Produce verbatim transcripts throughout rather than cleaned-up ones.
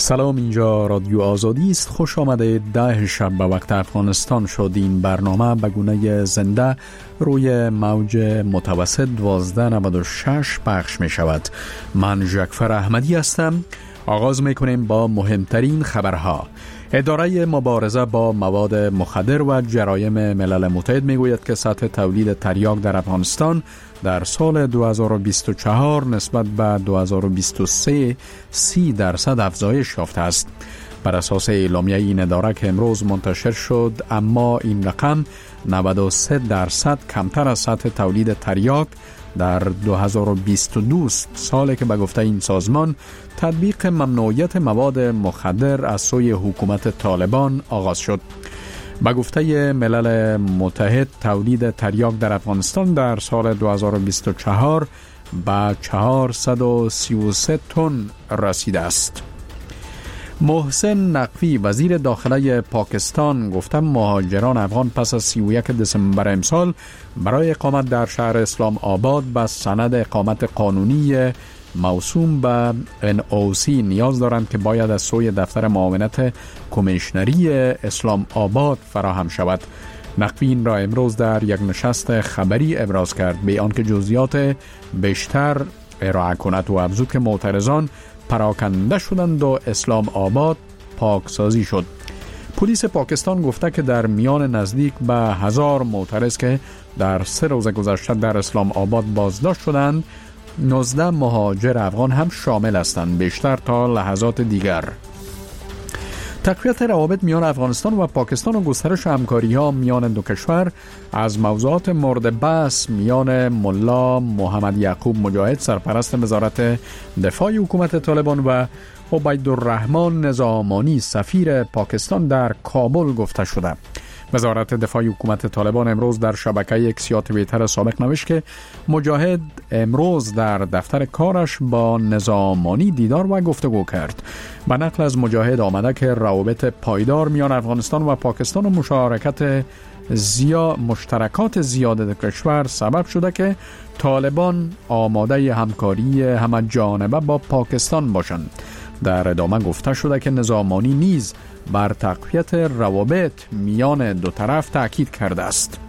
سلام، اینجا رادیو آزادی است. خوش آمده. ده شب به وقت افغانستان شد. این برنامه به گونه زنده روی موج متوسط دوازده نود و شش پخش می شود. من جعفر احمدی هستم. آغاز می کنیم با مهمترین خبرها. اداره مبارزه با مواد مخدر و جرایم ملل متحد می گوید که سطح تولید تریاک در افغانستان در سال دو هزار و بیست و چهار نسبت به دو هزار و بیست و سه سی درصد افزایش یافته است. بر اساس اعلامیه این اداره که امروز منتشر شد، اما این رقم نود و سه درصد کمتر از سطح تولید تریاک در دو هزار و بیست و دو سالی که به گفته این سازمان تطبیق ممنوعیت مواد مخدر از سوی حکومت طالبان آغاز شد. به گفته ملل متحد تولید تریاک در افغانستان در سال دو هزار و بیست و چهار به چهارصد و سی و سه تن رسیده است. محسن نقوی وزیر داخله پاکستان گفته مهاجران افغان پس از سی و یک دسامبر امسال برای اقامت در شهر اسلام آباد به سند اقامت قانونی موسوم به ان او سی نیاز دارند که باید از سوی دفتر معاونت کمیشنری اسلام آباد فراهم شود. نقوی این را امروز در یک نشست خبری ابراز کرد، به آنکه جزئیات بیشتر ارائه کند و افزود که معترضان پراکنده شدند و اسلام آباد پاکسازی شد. پلیس پاکستان گفته که در میان نزدیک به هزار معترض که در سه روز گذشته در اسلام آباد بازداشت شدند، نوزده مهاجر افغان هم شامل هستند، بیشتر تا لحظات دیگر. تقویت روابط میان افغانستان و پاکستان و گسترش همکاری‌ها میان دو کشور از موضوعات مورد بحث میان ملا محمد یعقوب مجاهد سرپرست وزارت دفاع حکومت طالبان و عبیدالرحمن نظامانی سفیر پاکستان در کابل گفته شده. وزارت دفاع حکومت طالبان امروز در شبکه ایکس یا توییتر سابق نوشت که مجاهد امروز در دفتر کارش با نظامانی دیدار و گفتگو کرد. به نقل از مجاهد آمده که روابط پایدار میان افغانستان و پاکستان و مشارکت زیا مشترکات زیاد کشور سبب شده که طالبان آماده همکاری همه جانبه با پاکستان باشند. در ادامه گفته شده که نظامانی نیز بر تقویت روابط میان دو طرف تاکید کرده است.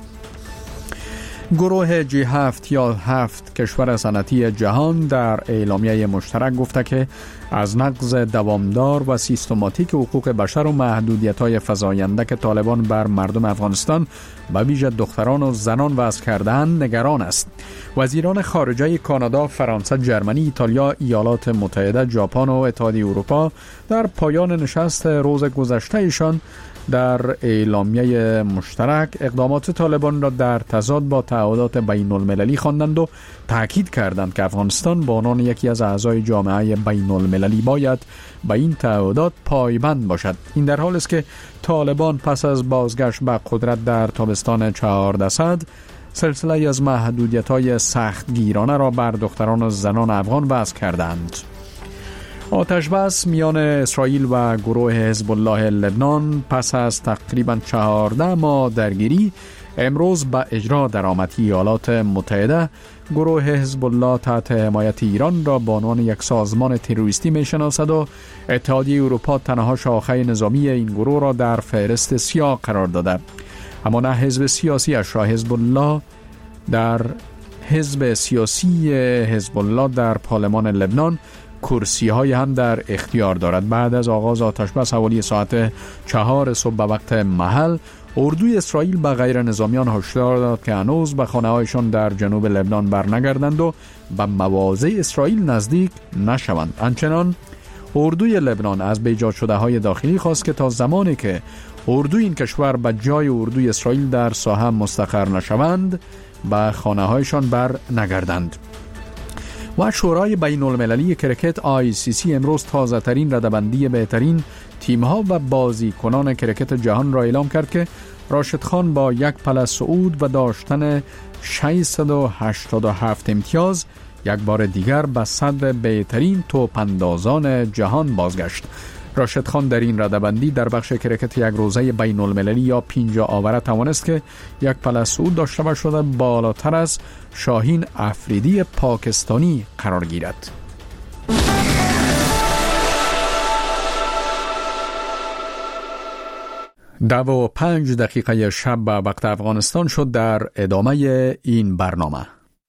گروه جی هفت یا هفت کشور صنعتی جهان در اعلامیه مشترک گفته که از نقض دوامدار و سیستماتیک حقوق بشر و محدودیت‌های فزاینده که طالبان بر مردم افغانستان به ویژه دختران و زنان وضع کرده‌اند نگران است. وزیران خارجه کانادا، فرانسه، جرمنی، ایتالیا، ایالات متحده، ژاپن و اتحادیه اروپا در پایان نشست روز گذشته ایشان در اعلامیه مشترک اقدامات طالبان را در تضاد با تعهدات بین المللی خواندند و تاکید کردند که افغانستان به عنوان یکی از اعضای جامعه بین المللی باید به این تعهدات پایبند باشد. این در حالی است که طالبان پس از بازگشت به قدرت در تابستان چهاردهصد سلسله از محدودیت‌های سختگیرانه را بر دختران و زنان افغان وضع کردند. آتش بس میان اسرائیل و گروه حزب الله لبنان پس از تقریباً چهارده ماه درگیری امروز به اجرا درآمد. ایالات متحده گروه حزب الله تحت حمایت ایران را به عنوان یک سازمان تروریستی میشناسد و اتحادیه اروپا تنها شاخه نظامی این گروه را در فهرست سیاه قرار داده. اما نه حزب سیاسی اش را حزب الله در حزب سیاسی حزب الله در پارلمان لبنان کرسی های هم در اختیار دارد. بعد از آغاز آتش بس حوالی ساعت چهار صبح به وقت محل، اردوی اسرائیل به غیر نظامیان هشدار داد که هنوز به خانه هایشان در جنوب لبنان برنگردند و به مواضع اسرائیل نزدیک نشوند. همچنان اردوی لبنان از بیجا شده های داخلی خواست که تا زمانی که اردوی این کشور به جای اردوی اسرائیل در ساحه مستقر نشوند به خانه هایشان بر نگردند. و شورای بین المللی کرکت آی سی سی امروز تازه ترین رده‌بندی بهترین تیم‌ها و بازیکنان کرکت جهان را اعلام کرد که راشد خان با یک پله صعود و داشتن ششصد و هشتاد و هفت امتیاز یک بار دیگر به صدر بهترین توپ‌اندازان جهان بازگشت. راشد خان در این رده‌بندی در بخش کرکت یک روزه بین المللی یا پینجا آوره توانست که یک پله صعود داشته و شده بالاتر از شاهین افریدی پاکستانی قرار گیرد. دو و پنج دقیقه شب به وقت افغانستان شد. در ادامه این برنامه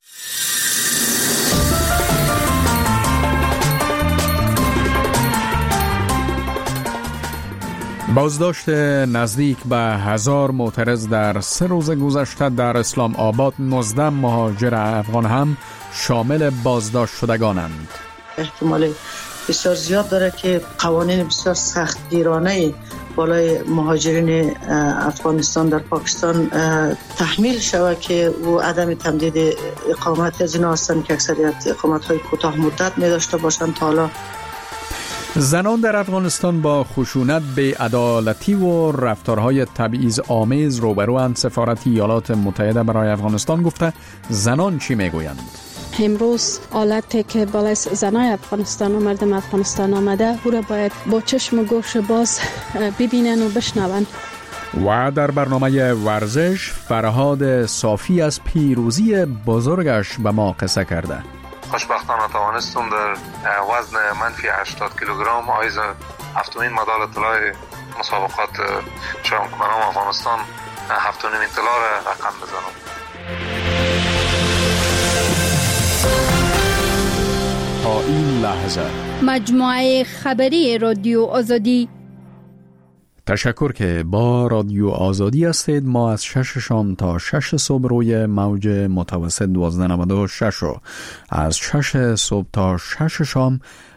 بازداشت نزدیک به هزار معترض در سه روز گذشته در اسلام آباد. نوزده مهاجر افغان هم شامل بازداشت شدگانند. احتمال بسیار زیاد داره که قوانین بسیار سختگیرانه بالای مهاجرین افغانستان در پاکستان تحمیل شود که او عدم تمدید اقامت از اینا هستند که اکثریت اقامت‌های کوتاه مدت می داشته باشند. تا حالا زنان در افغانستان با خشونت، بی‌عدالتی و رفتارهای تبعیض‌آمیز روبروند. سفارت ایالات متحده برای افغانستان گفته زنان چی میگویند؟ امروز حالتی که بالای زنای افغانستان و مردم افغانستان آمده او را باید با چشم و گوش باز ببینن و بشنون. و در برنامه ورزش فرهاد صافی از پیروزی بزرگش به ما قصه کرده. خوشبختانه توانستم در وزن منفی هشتاد کیلوگرم آیز هفتمین مدال طلای مسابقات شامپیونان افغانستان هفتمین طلا را رقم بزنم. تا این لحظه مجموعه خبری رادیو آزادی. تشکر که با رادیو آزادی هستید. ما از شش شام تا شش صبح روی موج متوسط دوازده نود و شش و از شش صبح تا شش شام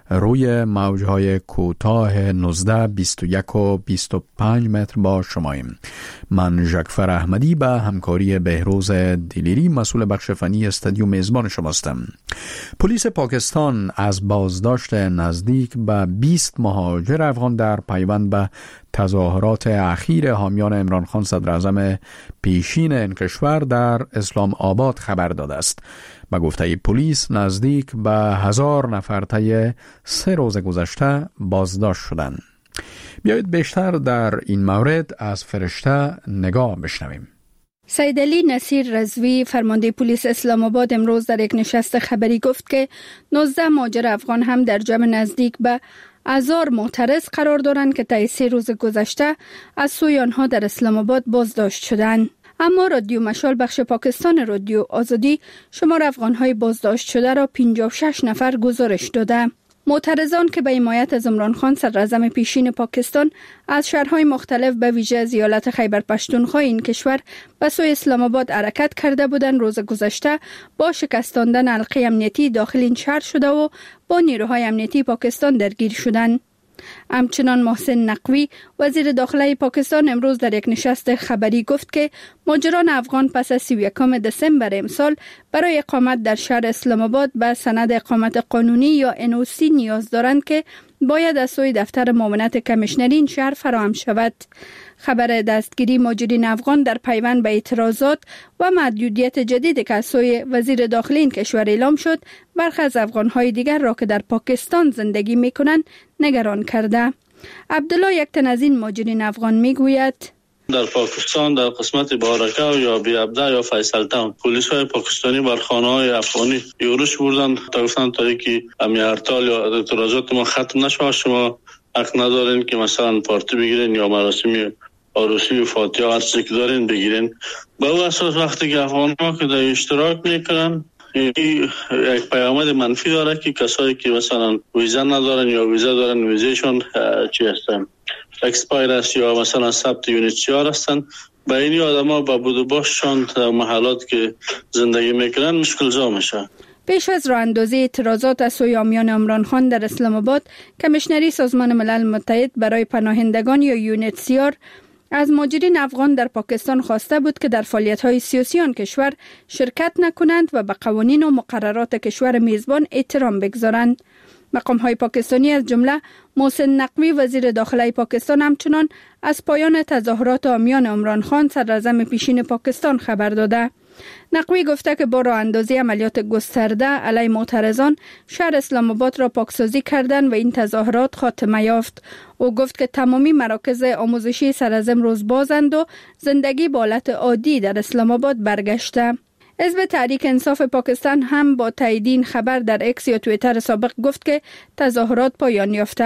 روی موجهای کوتاه نوزده، بیست و یک و بیست و پنج متر با شماییم. من ژکفر احمدی به همکاری بهروز دیلیری مسئول بخش فنی استودیو میزبان شماستم. پلیس پاکستان از بازداشت نزدیک به بیست مهاجر افغان در پیوند به تظاهرات اخیر حامیان عمران خان صدر اعظم پیشین این کشور در اسلام آباد خبر داده است. به گفته پلیس نزدیک به هزار نفر طی سه روز گذشته بازداشت شدند. بیایید بیشتر در این مورد از فرشته نگاه بشنویم. سیدعلی نصیر رضوی فرمانده پلیس اسلام آباد امروز در یک نشست خبری گفت که نوزده مهاجر افغان هم در جمع نزدیک به هزار معترض قرار دارند که طی سه روز گذشته از سوی آنها در اسلام آباد بازداشت شدند. اما رادیو مشال بخش پاکستان رادیو آزادی شمار افغان‌های بازداشت شده را پنجاه و شش نفر گزارش داده. معترضان که به حمایت از عمران خان صدر اعظم پیشین پاکستان از شهرهای مختلف به ویژه از ایالت خیبر پختونخوا این کشور به سوی اسلام آباد حرکت کرده بودند، روز گذشته با شکستاندن حلقه امنیتی داخل این شهر شده و با نیروهای امنیتی پاکستان درگیر شدند. همچنان محسن نقوی وزیر داخله پاکستان امروز در یک نشست خبری گفت که مهاجران افغان پس از سی و یکم دسامبر امسال برای اقامت در شهر اسلام آباد به سند اقامت قانونی یا ان او سی نیاز دارند که باید از سوی دفتر معاونت کمیشنری این شهر فراهم شود. خبر دستگیری مهاجرین افغان در پیوند به اعتراضات و محدودیت جدیدی که از سوی وزیر داخلی این کشور اعلام شد برخی از افغان‌های دیگر را که در پاکستان زندگی می‌کنند نگران کرده. عبدالله یک تن از این مهاجرین افغان می‌گوید در پاکستان در قسمت بارکه یا بیابده یا فیصل تاون پلیس های پاکستانی بر خانه های افغانی یورش بردن تا گفتن تا اینکه امی هرتال یا اعتراضات ما ختم نشه شما حق ندارین که مثلا پارتی بگیرین یا مراسم عروسی و فاتحه هر چیزی که دارین بگیرین. به اون اساس وقتی که افغان ها که در اشتراک میکنن این یک پیامد منفی داره که کسایی که مثلا ویزا ندارن یا ویزا دارن ویزایشون چی هستن اکسپایر است یا مثلا ثبت یونیت چهار هستن، به این آدما با بود و باششان در محلات که زندگی میکنن مشکل زا میشه. پیش از راه اندازی اعتراضات از سوی حامیان عمران خان در اسلام آباد، کمیشنری سازمان ملل متحد برای پناهندگان یا یونیت سی آر از مهاجرین افغان در پاکستان خواسته بود که در فعالیت‌های سیاسی آن کشور شرکت نکنند و به قوانین و مقررات کشور میزبان احترام بگذارند. مقام‌های پاکستانی از جمله محسن نقوی وزیر داخله پاکستان همچنان از پایان تظاهرات حامیان عمران خان صدر اعظم پیشین پاکستان خبر داده. نقوی گفته که با راه اندازی عملیات گسترده علیه معترضان شهر اسلام آباد را پاکسازی کردند و این تظاهرات خاتمه یافت. او گفت که تمامی مراکز آموزشی سر از امروز بازند و زندگی به حالت عادی در اسلام آباد برگشته. حزب تحریک انصاف پاکستان هم با تایید این خبر در اکس یا توییتر سابق گفت که تظاهرات پایان یافته.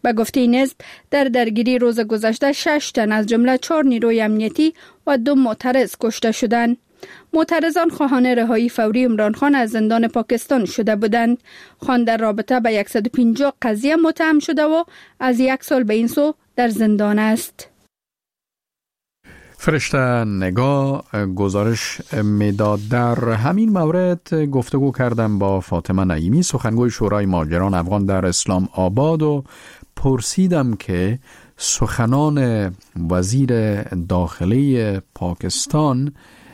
به گفته نسب در درگیری روز گذشته شش تن از جمله چهار نیروی امنیتی و دو معترض کشته شدند. معترضان خواهان رهایی فوری عمران خان از زندان پاکستان شده بودند. خان در رابطه به صد و پنجاه قضیه متهم شده و از یک سال به این سو در زندان است. فرشته نگاه گزارش میداد. در همین مورد گفتگو کردم با فاطمه نعیمی، سخنگوی شورای مهاجران افغان در اسلام آباد، و پرسیدم که سخنان وزیر داخلی پاکستان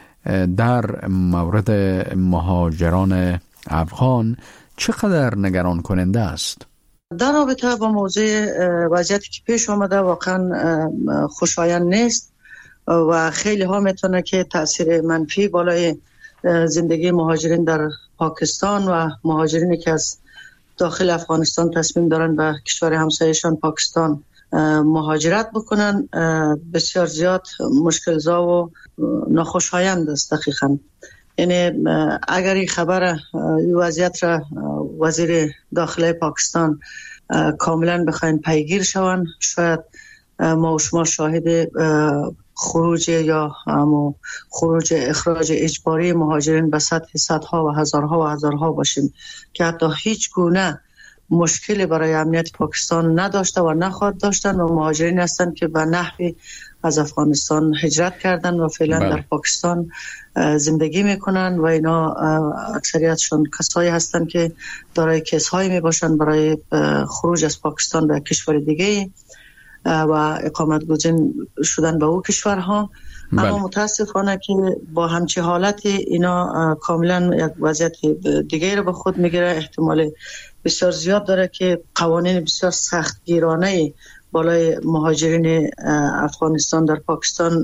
در مورد مهاجران افغان چقدر نگران کننده است. در رابطه با موضوع وضعیتی که پیش آمده واقعا خوشایند نیست و خیلی ها میتونه که تاثیر منفی بالای زندگی مهاجرین در پاکستان و مهاجرینی که از داخل افغانستان تصمیم دارن به کشور همسایه‌شان پاکستان مهاجرت بکنن بسیار زیاد مشکل‌زا و ناخوشایند است. دقیقاً یعنی اگر این خبر این وضعیت را وزیر داخلی پاکستان کاملا بخواین پیگیر شوند، شاید ما و شما شاهد خروج یا همو خروج اخراج اجباری مهاجرین به سطح صدها و هزارها و هزارها باشیم که حتی هیچ گونه مشکلی برای امنیت پاکستان نداشته و نخواهد داشتن و مهاجرین هستند که به نحوی از افغانستان هجرت کردن و فعلا بله. در پاکستان زندگی میکنن و اینا اکثریتشون کسایی هستند که دارای کیس‌هایی میباشن برای خروج از پاکستان به کشور دیگه و اقامت گزین شدن به او کشورها. بله. اما متاسفانه که با همچه حالت اینا کاملا یک وضعیت دیگه رو به خود میگیره. احتمال بسیار زیاد داره که قوانین بسیار سختگیرانه بالای مهاجرین افغانستان در پاکستان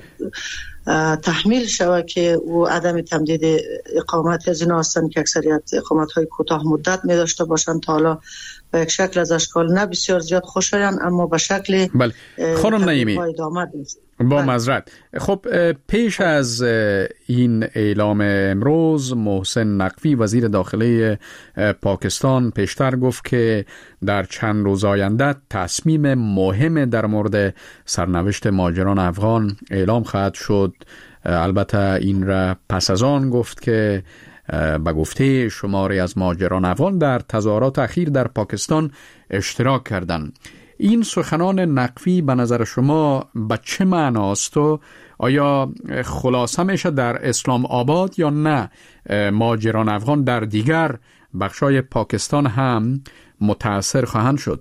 تحمیل شود که او عدم تمدید اقامت از اینا هستند که اکثریت اقامت های کوتاه مدت می داشته باشند. تا حالا به یک شکل از اشکال نه بسیار زیاد خوشایند اما به شکل بله. خانم نعیمی با معذرت، خب پیش از این اعلام امروز محسن نقوی وزیر داخلی پاکستان پیشتر گفت که در چند روز آینده تصمیم مهم در مورد سرنوشت مهاجران افغان اعلام خواهد شد. البته این را پس از آن گفت که به گفته شماری از مهاجران افغان در تظاهرات اخیر در پاکستان اشتراک کردند. این سخنان نقوی به نظر شما به چه معناست و آیا خلاصه میشه در اسلام آباد یا نه مهاجران افغان در دیگر بخشای پاکستان هم متاثر خواهند شد؟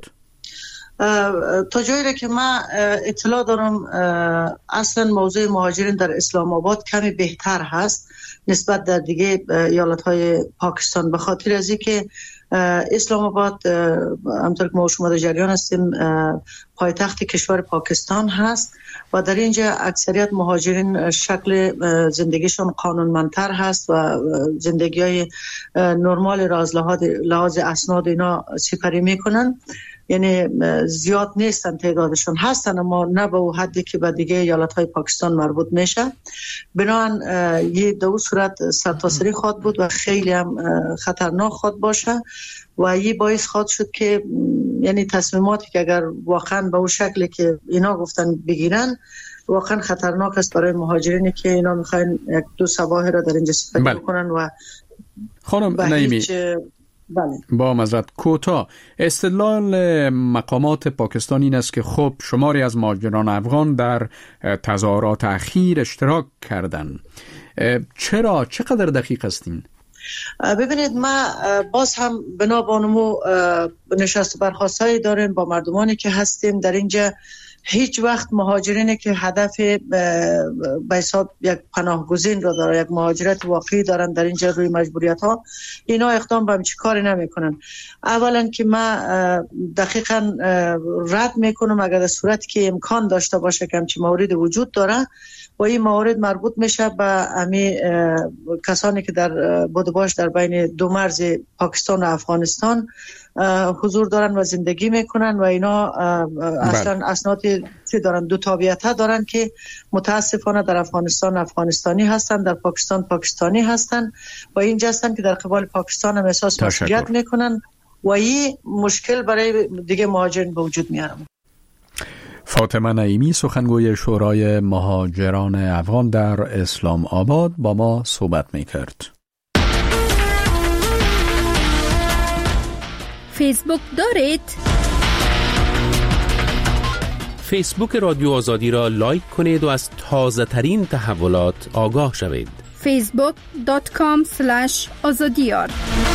تا جایی را که من اطلاع دارم اصلا موضوع مهاجرین در اسلام آباد کمی بهتر هست نسبت در دیگه ایالت‌های پاکستان، به خاطر از اینکه اسلام آباد همطور که ما شما در جریان هستیم پایتخت کشور پاکستان هست و در اینجا اکثریت مهاجرین شکل زندگیشون قانونمندتر هست و زندگی های نرمال را از لحاظ اسناد اینا سپری میکنن. یعنی زیاد نیستن تعدادشون، هستن اما نه به اون حدی که به دیگه ایالت‌های پاکستان مربوط میشه. بنابراین یه دو صورت سرتاسری خواهد بود و خیلی هم خطرناک خواهد باشه و یه باعث خواهد شد که یعنی تصمیماتی که اگر واقعا به اون شکلی که اینا گفتن بگیرن واقعا خطرناک است برای مهاجرینی که اینا میخواین یک دو صباح را در اینجا سپری بله. بکنن. و خانم نعیمی بله. با معذرت کوتاه، استدلال مقامات پاکستان این است که خب شماری از مهاجران افغان در تظاهرات اخیر اشتراک کردند. چرا؟ چقدر دقیق هستین؟ ببینید ما باز هم بنا به نمو نشست برخاستایی داریم با مردمانی که هستیم در اینجا. هیچ وقت مهاجرینی که هدف به حساب یک پناهگزین را داره، یک مهاجرت واقعی دارن در اینجا روی مجبوریت ها، اینا اقدام به همچی کاری نمی کنن. اولا که ما دقیقا رد میکنم اگر در صورتی که امکان داشته باشه که همچی موارد وجود داره و این موارد مربوط میشه به امی کسانی که در بودباش در بین دو مرز پاکستان و افغانستان حضور دارن و زندگی میکنن و اینا اصلا اسنادی چی دارن، دو تابعیت دارن که متاسفانه در افغانستان افغانستانی هستن، در پاکستان پاکستانی هستن و اینجا هستن که در قبال پاکستان هم احساس مسئولیت میکنن و این مشکل برای دیگه مهاجرین به وجود میاره. فاطمه نعیمی سخنگوی شورای مهاجران افغان در اسلام آباد با ما صحبت میکرد. فیسبوک دارید؟ فیسبوک رادیو آزادی را لایک کنید و از تازه ترین تحولات آگاه شوید. فیسبوک دات کام اسلش آزادیار.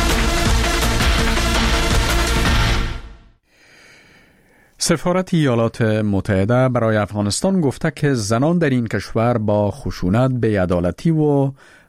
سفارت ایالات متحده برای افغانستان گفته که زنان در این کشور با خشونت، بی‌عدالتی و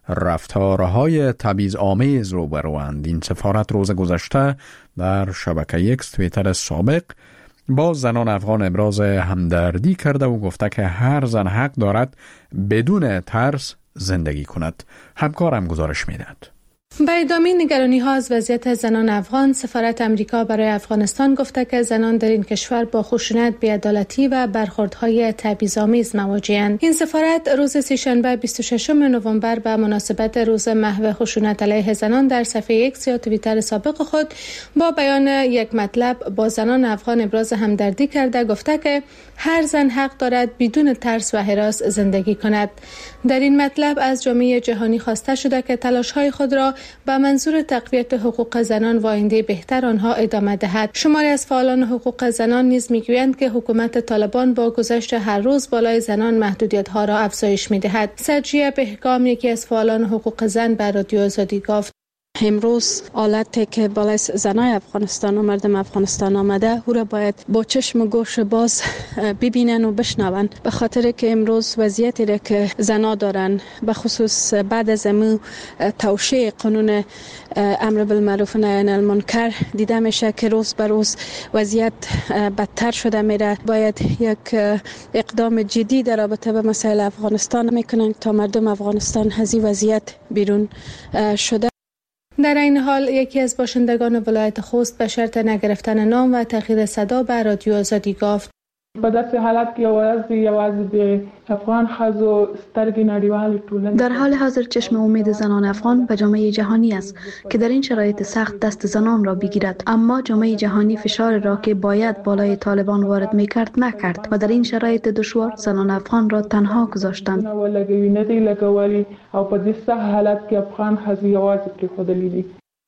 رفتارهای تبعیض‌آمیز روبروند. این سفارت روز گذشته در شبکه ایکس توییتر سابق با زنان افغان ابراز همدردی کرده و گفته که هر زن حق دارد بدون ترس زندگی کند. همکارم گزارش می‌دهد. به ادامه نگرانی ها از وضعیت زنان افغان، سفارت امریکا برای افغانستان گفته که زنان در این کشور با خشونت، بی‌عدالتی و برخوردهای تبعیض‌آمیز مواجه‌اند. این سفارت روز سه‌شنبه بیست و ششم نوامبر به مناسبت روز محو خشونت علیه زنان در صفحه ایکس یا توییتر سابق خود با بیان یک مطلب با زنان افغان ابراز همدردی کرده گفته که هر زن حق دارد بدون ترس و هراس زندگی کند. در این مطلب از جامعه جهانی خواسته شده که تلاش‌های خود را با منظور تقویت حقوق زنان و آینده بهتر آنها ادامه دهد. شماری از فعالان حقوق زنان نیز میگویند که حکومت طالبان با گذشت هر روز بالای زنان محدودیت‌ها را افزایش می‌دهد. سجیه بهگام، یکی از فعالان حقوق زن، به رادیو آزادی گفت: امروز حالتی که بالای زنای افغانستان و مردم افغانستان آمده او را باید با چشم و گوش باز ببینن و بشنون، به خاطر که امروز وضعیتی را که زنا دارن، به خصوص بعد از امو توشیح قانون امر بالمعروف و نهی عن المنکر دیده میشه که روز به روز وضعیت بدتر شده میره. باید یک اقدام جدی در رابطه با مسائل افغانستان میکنن تا مردم افغانستان از این وضعیت بیرون شده. در این حال یکی از باشندگان ولایت خوست به شرط نگرفتن نام و تغییر صدا به رادیو آزادی گفت: په داسې حالت کې یوازې یوازې د افغان ښځو سترګې نړیوالې ټولنې در حال حاضر چشم امید زنان افغان به جامعه جهانی است که در این شرایط سخت دست زنان را بگیرد، اما جامعه جهانی فشار را که باید بالای طالبان وارد میکرد نکرد و در این شرایط دشوار زنان افغان را تنها گذاشتند. ولګوي نه دی لګولي او په دې سخت حالت کې افغان ښځې یوازې پرېښودلې دي.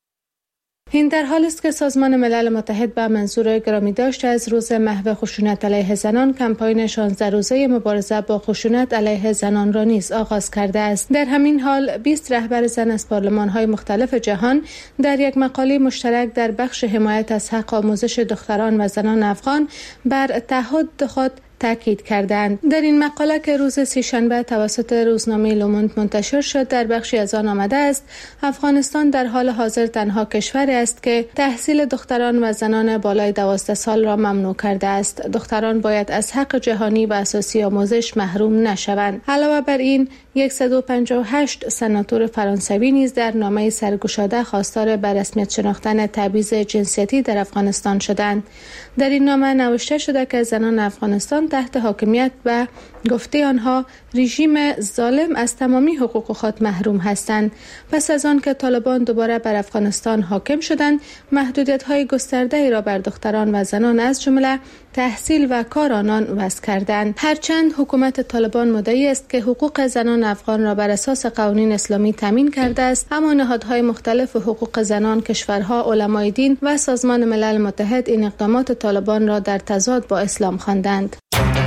این در حالی است که سازمان ملل متحد به منظور گرامی داشته از روز محو خشونت علیه زنان کمپاین شانزده روزه مبارزه با خشونت علیه زنان را نیز آغاز کرده است. در همین حال بیست رهبر زن از پارلمان‌های مختلف جهان در یک مقاله مشترک در بخش حمایت از حق آموزش دختران و زنان افغان بر تعهد خود تاکید کردند. در این مقاله که روز سه‌شنبه توسط روزنامه لوموند منتشر شد در بخشی از آن آمده است: افغانستان در حال حاضر تنها کشوری است که تحصیل دختران و زنان بالای دوازده سال را ممنوع کرده است. دختران باید از حق جهانی و اساسی آموزش محروم نشوند. علاوه بر این صد و پنجاه و هشت سناتور فرانسوی نیز در نامه سرگشاده خواستار به رسمیت شناختن تبعیض جنسیتی در افغانستان شدند. در این نامه نوشته شده که زنان افغانستان تحت حاکمیت و گفته آنها رژیم ظالم از تمامی حقوق خود محروم هستند. پس از آن که طالبان دوباره بر افغانستان حاکم شدند، محدودیت‌های گسترده‌ای را بر دختران و زنان از جمله تحصیل و کار آنان وضع کردند. هرچند حکومت طالبان مدعی است که حقوق زنان افغان را بر اساس قوانین اسلامی تامین کرده است، اما نهادهای مختلف حقوق زنان، کشورها، علمای دین و سازمان ملل متحد این اقدامات طالبان را در تضاد با اسلام خواندند.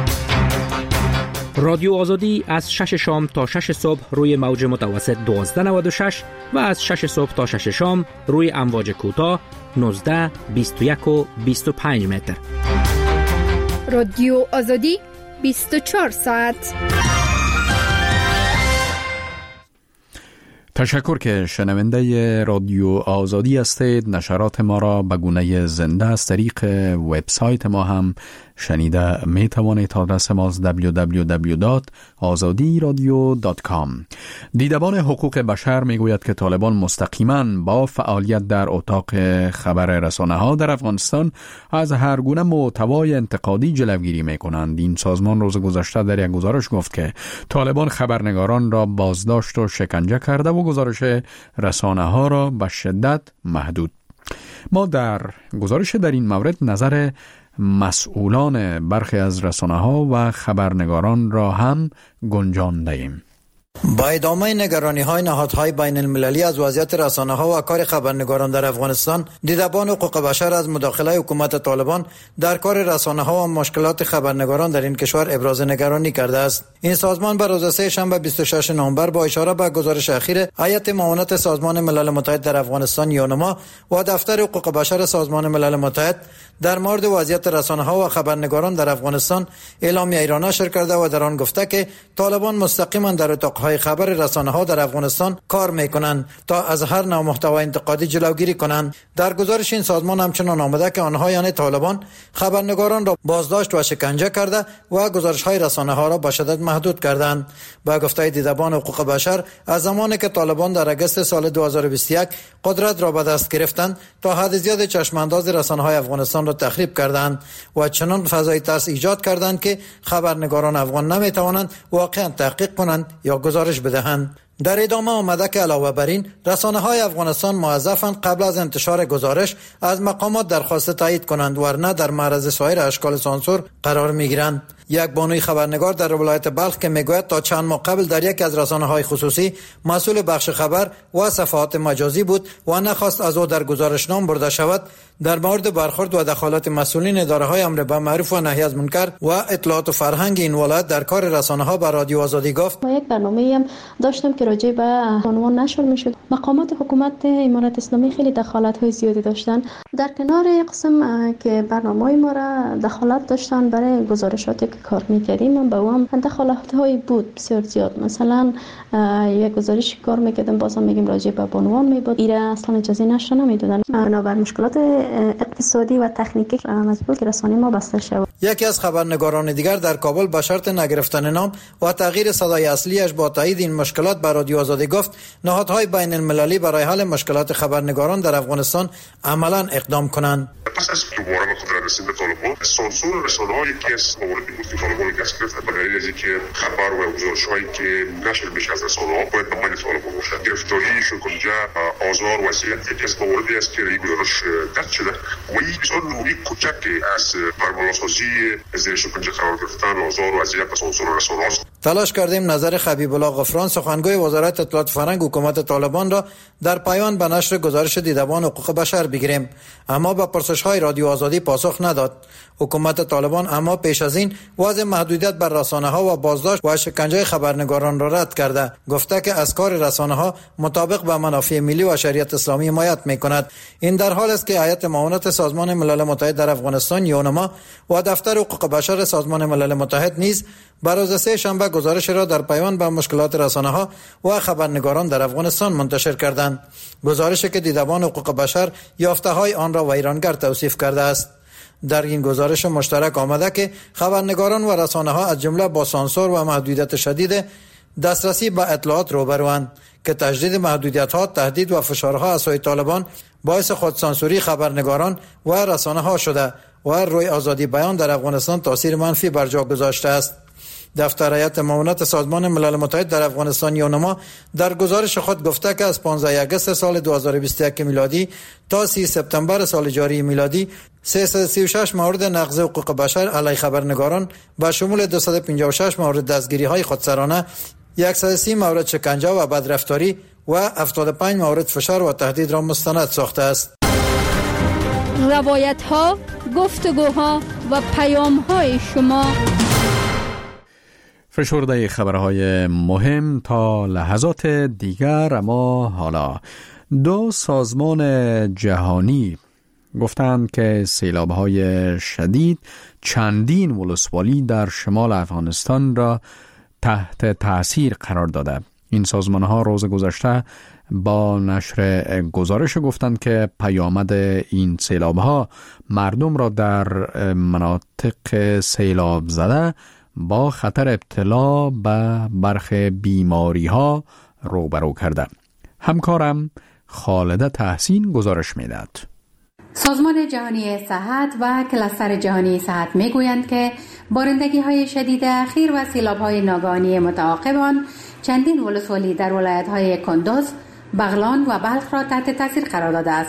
رادیو آزادی از شش شام تا شش صبح روی موج متوسط دوازده نود و شش و از شش صبح تا شش شام روی امواج کوتاه نوزده، بیست و یک و بیست و پنج متر. رادیو آزادی بیست و چهار ساعت. تشکر که شنونده رادیو آزادی هستید. نشرات ما را به گونه زنده از طریق وبسایت ما هم شنیده می توانید. آدرس ما دبلیو دبلیو دبلیو دات آزادی رادیو دات کام. دیدبان حقوق بشر می گوید که طالبان مستقیما با فعالیت در اتاق خبر رسانه ها در افغانستان از هر گونه محتوای انتقادی جلوگیری می کنند. این سازمان روز گذشته در یک گزارش گفت که طالبان خبرنگاران را بازداشت و شکنجه کرده و گزارش رسانه ها را به شدت محدود. ما در گزارش در این مورد نظر مسئولان برخی از رسانه‌ها و خبرنگاران را هم گنجانده ایم. با ادامه نگرانی های نهادهای بین المللی از وضعیت رسانه ها و کار خبرنگاران در افغانستان، دیدبان حقوق بشر از مداخله حکومت طالبان در کار رسانه ها و مشکلات خبرنگاران در این کشور ابراز نگرانی کرده است. این سازمان بر روز سه شنبه بیست و شش نوامبر با اشاره به گزارش اخیر هیئت معاونت سازمان ملل متحد در افغانستان یونما و دفتر حقوق بشر سازمان ملل متحد در مورد وضعیت رسانه ها و خبرنگاران در افغانستان اعلامیه را نشر کرده و در آن گفته که طالبان مستقیما در اتاقهای خبر رسانه ها در افغانستان کار میکنند تا از هر نوع محتوای انتقادی جلوگیری کنند. در گزارش این سازمان همچنان آمده که آنها یعنی طالبان خبرنگاران را بازداشت و شکنجه کرده و گزارش های رسانه ها را به شدت محدود کردند. با گفته دیدبان حقوق بشر، از زمانی که طالبان در اگست سال دو هزار و بیست و یک قدرت را به دست گرفتند تا حد زیاد چشمانداز رسانه های افغانستان را تخریب کردند و چنان فضای ترس ایجاد کردند که خبرنگاران افغان نمیتوانند واقعا تحقیق کنند یا گزارش بدهند. در ادامه آمده که علاوه بر این رسانه های افغانستان موظفند قبل از انتشار گزارش از مقامات درخواست تایید کنند، ورنه در معرض سایر اشکال سانسور قرار میگیرند. یک بانوی خبرنگار در ولایت بلخ که میگوید تا چند ماه قبل در یک از رسانه‌های خصوصی مسئول بخش خبر و صفحات مجازی بود و نخواست از او در گزارشنامه برده شود، در مورد برخورد و دخالت مسئولین اداره‌های امر به معروف و نهی از منکر و اطلاعات و فرهنگ این ولایت در کار رسانه‌ها به رادیو آزادی گفت: ما یک برنامه‌ای هم داشتم که راجع به عنوان نشر میشد. مقامات حکومت امارت اسلامی خیلی دخالت‌های زیادی داشتن. در کنار قسم که برنامه‌های ما را دخالت داشتن برای گزارشاتی که کار می‌کردیم، من با هم دخالت‌هایی بود بسیار زیاد. مثلا یک گزارش کار می‌کردم، بازم میگیم راجع به بانوان میبود، ایرا اصلا اجازه نشر نمیدادن. بنابر مشکلات اقتصادی و تکنیکی مجبور که رسانه ما بسته شد. یکی از خبرنگاران دیگر در کابل به شرط نگرفتن نام و تغییر صدای اصلیش با تایید این مشکلات بر رادیو آزادی گفت نهادهای بین المللی برای حل مشکلات خبرنگاران در افغانستان عملاً اقدام کنند. پس از دوباره به قدرت رسیدن طالبان، سانسور رسانه‌ها یکی از موارد بود که طالبان دست گرفت. به دلیل اینکه خبر و گزارش‌هایی که نشر میشه از رسانه‌ها باید به من طالبان باشه. گرفتاری، شکنجه، آزار و اذیت یکی از مواردی است که این گزارش درج شده و این بسیار نمونه کوچک از برمالاسازی زیر شکنجه قرار گرفتن، آزار و اذیت و سانسور رسانه‌هاست. تلاش کردیم نظر خبیب الله غفران، سخنگوی وزارت اطلاعات فرهنگ حکومت طالبان را در پیوند به نشر گزارش دیدبان حقوق بشر بگیریم، اما به پرسش‌های رادیو آزادی پاسخ نداد. حکومت طالبان اما پیش از این وضع محدودیت بر رسانه‌ها و بازداشت و شکنجه خبرنگاران را رد کرده، گفته که از کار رسانه‌ها مطابق با منافع ملی و شریعت اسلامی حمایت می‌کند. این در حال است که هیئت معاونت سازمان ملل متحد در افغانستان یونما و دفتر حقوق بشر سازمان ملل متحد نیز بر روز سه شنبه گزارش را در پیوند به مشکلات رسانه‌ها و خبرنگاران در افغانستان منتشر کردند. گزارشی که دیدبان حقوق بشر یافته‌های آن را ویرانگر توصیف کرده است. در این گزارش مشترک آمده که خبرنگاران و رسانه‌ها از جمله با سانسور و محدودیت شدید دسترسی به اطلاعات روبروند که تجدید محدودیت‌ها، تهدید و فشارها از سوی طالبان باعث خودسانسوری خبرنگاران و رسانه‌ها شده و روی آزادی بیان در افغانستان تاثیر منفی بر جا گذاشته است. دفتر هیئت معاونت سازمان ملل متحد در افغانستان یونما در گزارش خود گفته که از پانزده آگوست سال دو هزار و بیست و یک میلادی تا سی سپتامبر سال جاری میلادی سیصد و سی و شش مورد نقض حقوق بشر علیه خبرنگاران به شمول دویست و پنجاه و شش مورد دستگیری‌های خودسرانه، صد و سی مورد شکنجه و بدرفتاری و هفتاد و پنج مورد فشار و تهدید را مستند ساخته است. روایت‌ها، گفتگوها و پیام‌های شما. فشرده خبرهای مهم تا لحظات دیگر. اما حالا دو سازمان جهانی گفتند که سیلاب‌های شدید چندین ولسوالی در شمال افغانستان را تحت تأثیر قرار داده. این سازمان‌ها روز گذشته با نشر گزارش گفتند که پیامد این سیلاب‌ها مردم را در مناطق سیلاب زده با خطر ابتلا به برخی بیماری‌ها روبرو کرده. همکارم خالده تحسین گزارش می‌دهد. سازمان جهانی صحت و کلاستر جهانی صحت میگویند که بارندگی‌های شدید اخیر و سیلاب‌های ناگهانی متعاقب آن چندین ولسوالی در ولایت‌های کندوز، بغلان و بلخ را تحت تاثیر قرار داده است.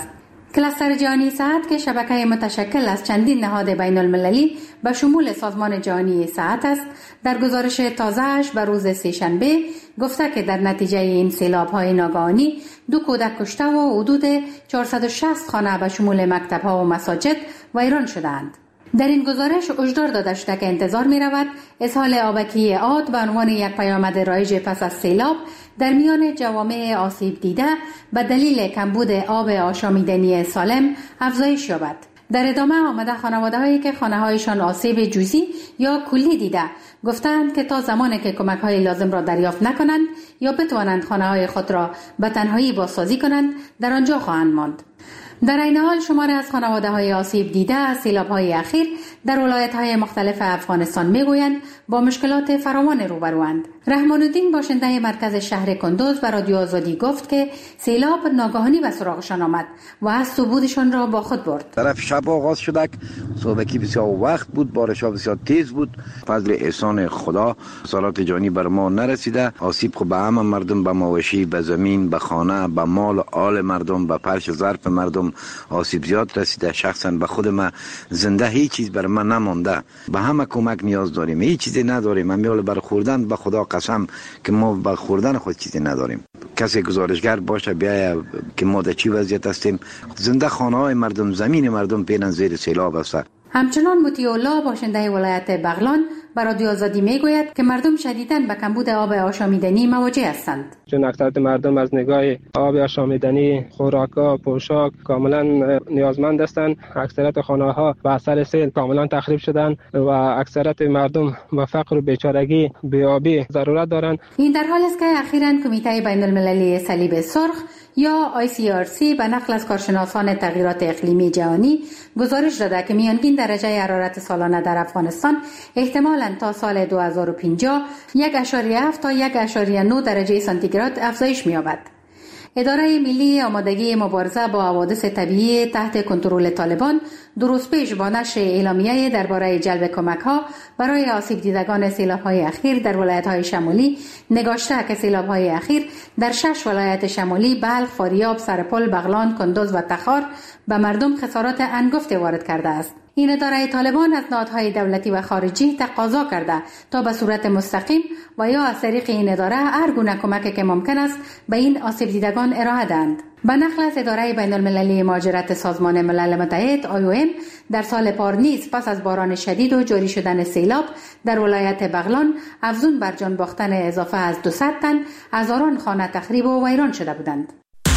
کلاستر جهانی صحت که شبکه متشکل از چندین نهاد بین المللی به شمول سازمان جهانی صحت است، در گزارش تازه‌اش به روز سه‌شنبه گفته که در نتیجه این سیلاب‌های ناگهانی دو کودک کشته و حدود چهارصد و شصت خانه به شمول مکتب‌ها و مساجد ویران شدند. در این گزارش هشدار داده شده که انتظار می رود اسهال آبکی آد به عنوان یک پیامد رایج پس از سیلاب در میان جوامع آسیب دیده به دلیل کمبود آب آشامیدنی سالم افزایش یابد. در ادامه آمده خانواده هایی که خانه هایشان آسیب جزئی یا کلی دیده گفتند که تا زمانی که کمک های لازم را دریافت نکنند یا بتوانند خانه های خود را به تنهایی بازسازی کنند در آنجا خواهند ماند. در این حال شماری از خانواده های آسیب دیده از سیلاب های اخیر در ولایت های مختلف افغانستان میگویند با مشکلات فراوان روبروند. رحمان الدین باشنده مرکز شهر کندوز به رادیو آزادی گفت که سیلاب ناگهانی به سراغشان آمد و از صعودشان را با خود برد. طرف شب آغاز شد، صبحکی بسیار وقت بود، بارش ها بسیار تیز بود. فضل احسان خدا سالات جانی بر ما نرسیده. آسیب خو به همه مردم، به مواشی، به زمین، به خانه، به مال و آل مردم، به فرش ظرف مردم آسیب زیاد رسیده. شخصا به خود من زنده هیچ چیز بر من نمانده. به همه کمک نیاز داریم، هیچ چیزی نداریم. من میول بر خوردن به خدا قسم که ما بر خوردن خود چیزی نداریم. کسی گزارشگر باشه بیاید که ما در چی وضعیت هستیم. زنده خانه های مردم، زمین مردم پیرن زیر سیلاب است. همچنان مطیع الله باشنده ولایت بغلان به رادیو آزادی میگوید که مردم شدیداً به کمبود آب آشامیدنی مواجه هستند. چون اکثریت مردم از نگاه آب آشامیدنی، خوراکا، پوشاک کاملا نیازمند هستند. اکثریت خانه‌ها به اثر سیل کاملا تخریب شدند و اکثریت مردم به فقر و بیچارگی، بیابی ضرورت دارند. این در حالی است که اخیراً کمیته بین المللی صلیب سرخ یا آی سی آر سی به نقل از کارشناسان تغییرات اقلیمی جهانی گزارش داده که میانگین درجه حرارت سالانه در افغانستان احتمالاً تا سال دو هزار و پنجاه یک و هفت تا یک و نه درجه سانتیگراد افزایش می‌یابد. اداره ملی آمادگی مبارزه با حوادث طبیعی تحت کنترل طالبان دو روز پیش با نشر اعلامیه درباره جلب کمک‌ها برای آسیب دیدگان سیلاب‌های اخیر در ولایت‌های شمالی نگاشته که سیلاب‌های اخیر در شش ولایت شمالی بلخ، فاریاب، سرپل، بغلان، کندوز و تخار به مردم خسارات انگفت وارد کرده است. این اداره طالبان از نهادهای دولتی و خارجی تقاضا کرده تا به صورت مستقیم و یا از طریق این اداره هر گونه کمکی که ممکن است به این آسیب دیدگان ارائه دهند. به نقل از اداره بین المللی مهاجرت سازمان ملل متحد آی او ام در سال پارنیز پس از باران شدید و جاری شدن سیلاب در ولایت بغلان افزون بر جان باختن اضافه از دویست تن هزاران خانه تخریب و ویران شده بودند.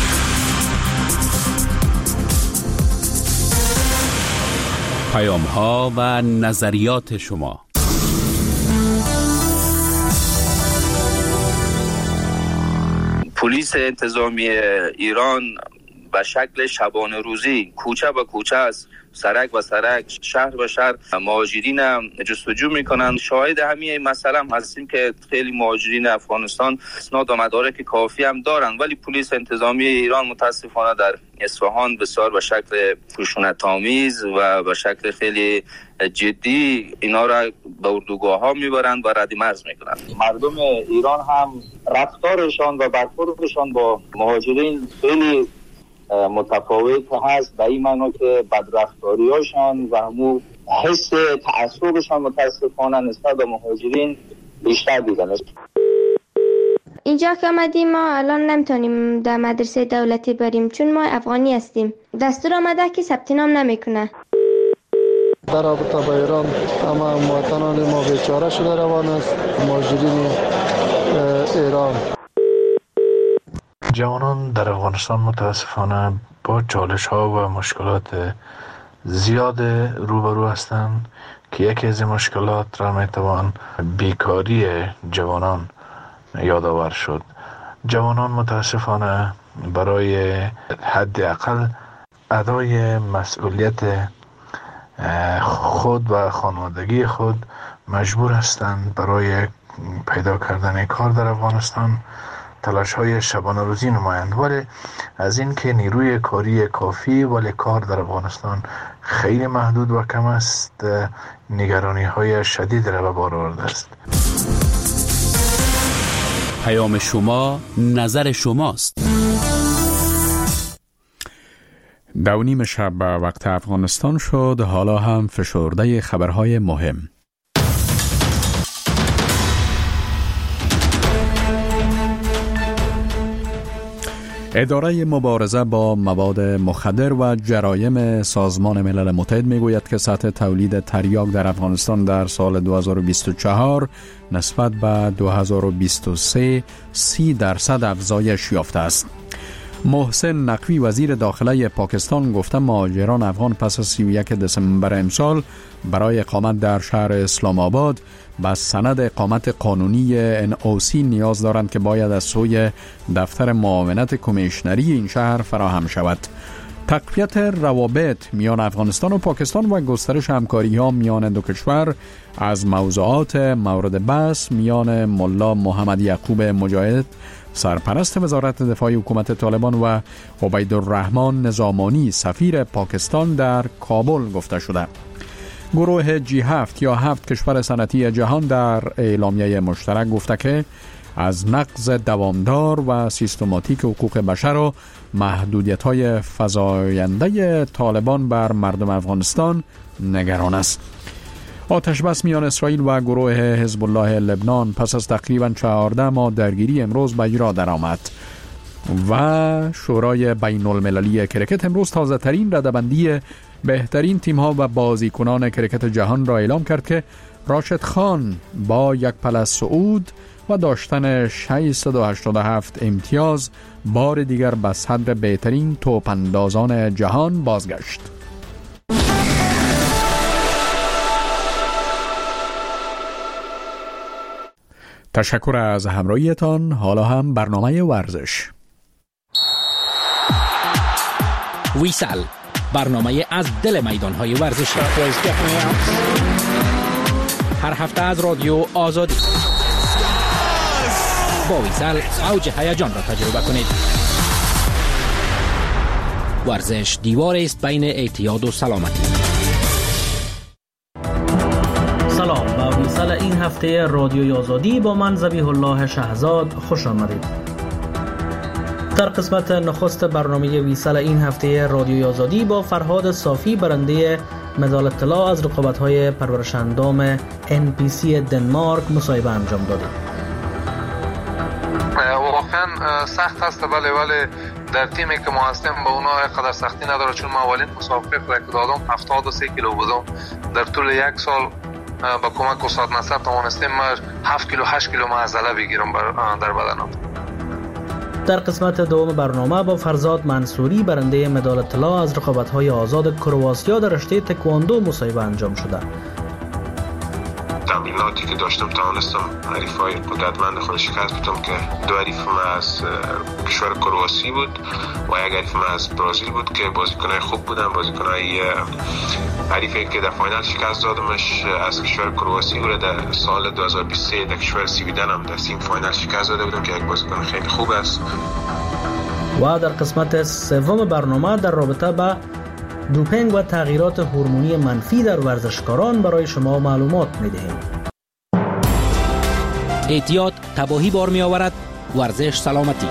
پیام ها و نظریات شما. پلیس انتظامی ایران به شکل شبانه روزی کوچه به کوچه است، سرک و سرک، شهر به شهر مهاجرین جستجو میکنند. شاهد همین مسئله هم هستیم که خیلی مهاجرین افغانستان اسناد و مدارک کافی هم دارند، ولی پلیس انتظامی ایران متاسفانه در اصفهان بسیار به شکل خشونت‌آمیز و به شکل خیلی جدی اینا را به اردوگاه ها میبرند و رد مرز میکنند. مردم ایران هم رفتارشان و برخوردشان با مهاجرین خیلی متفاوت هست، به این معنی که بدرفتاری هاشان و همون حس تعصبشان متاسفانه نسبت به مهاجرین بیشتر دیدن است. اینجا که آمدیم ما الان نمیتونیم در مدرسه دولتی بریم چون ما افغانی هستیم. دستور آمده که ثبت نام نمیکنه. در رابطه با ایران اما مواطنان ما بیچاره شده روان است، مهاجرین ایران. جوانان در افغانستان متاسفانه با چالش ها و مشکلات زیاد روبرو هستند که یکی از این مشکلات را میتوان بیکاری جوانان یادآور شد. جوانان متاسفانه برای حداقل ادای مسئولیت خود و خانوادگی خود مجبور هستند برای پیدا کردن کار در افغانستان تلاش های شبانه روزی نمایند، ولی از این که نیروی کاری کافی ولی کار در افغانستان خیلی محدود و کم است، نگرانی های شدید را به بار آورده است. پیام شما، نظر شماست. دو نیم شب به وقت افغانستان شد. حالا هم فشرده خبرهای مهم. اداره مبارزه با مواد مخدر و جرایم سازمان ملل متحد میگوید که سطح تولید تریاک در افغانستان در سال دو هزار و بیست و چهار نسبت به دو هزار و بیست و سه سی درصد افزایش یافته است. محسن نقوی وزیر داخله پاکستان گفته مهاجران افغان پس از سی و یک دسامبر امسال برای اقامت در شهر اسلام آباد به سند اقامت قانونی ان او سی نیاز دارند که باید از سوی دفتر معاونت کمیشنری این شهر فراهم شود. تقویت روابط میان افغانستان و پاکستان و گسترش همکاری ها میان دو کشور از موضوعات مورد بحث میان ملا محمد یعقوب مجاهد سرپرست وزارت دفاع حکومت طالبان و عبیدالرحمن نظامانی سفیر پاکستان در کابل گفته شده. گروه جی هفت یا هفت کشور صنعتی جهان در اعلامیه مشترک گفته که از نقض دوامدار و سیستماتیک حقوق بشر و محدودیت‌های فزاینده طالبان بر مردم افغانستان نگران است. آتش بس میان اسرائیل و گروه حزب الله لبنان پس از تقریباً چهارده ماه درگیری امروز به اجرا درآمد و شورای بین المللی کرکت امروز تازه ترین رده‌بندی بهترین تیم‌ها و بازیکنان کرکت جهان را اعلام کرد که راشد خان با یک پله صعود و داشتن ششصد و هشتاد و هفت امتیاز بار دیگر به صدر بهترین توپ اندازان جهان بازگشت. تشکر از همراهیتان. حالا هم برنامه ورزش. ویسل، برنامه از دل میدان‌های ورزشی. هر هفته از رادیو آزادی. با ویسل اوج هیجان را تجربه کنید. ورزش دیوار است بین اعتیاد و سلامتی. سلام، با ویسل این هفته رادیوی آزادی با من ذبیح الله شهزاد خوش آمدید. در قسمت نخست برنامه ویسل این هفته رادیوی آزادی با فرهاد صافی برنده مدال طلا از رقابت‌های پرورش اندام ان پی سی دنمارک مصاحبه انجام دادیم. واقعا سخت است، ولی ولی در تیمی که ما هستیم با اونا قدر سختی نداره، چون ما اولین مسابقه خود که دادم هفتاد و سه کیلو بودم. در طول یک سال با کمک استاد نصر توانستیم هفت کیلو هشت کیلو معضله بگیرم در بدنم. در قسمت دوم برنامه با فرزاد منصوری برنده مدال طلا از رقابت‌های آزاد کرواسیا در رشته تکواندو مصاحبه انجام شده. تمریناتی که داشتم توانستم حریفای قدرتمند خود شکست بدم که دو حریف من از کشور کرواسی بود و یک حریف من از برزیل بود که بازیکنای خوب بودن. بازیکنای حریفی که در فاینال شکست دادمش از کشور کرواسی بود. در سال دو هزار و بیست و سه در کشور سویدن هم در سیم فاینال شکست داده بودم که یک بازیکن خیلی خوب است. و در قسمت سوم برنامه در رابطه با دوپینگ و تغییرات هورمونی منفی در ورزشکاران برای شما معلومات می‌دهیم. اعتیاد تباهی بار می آورد، ورزش سلامتی.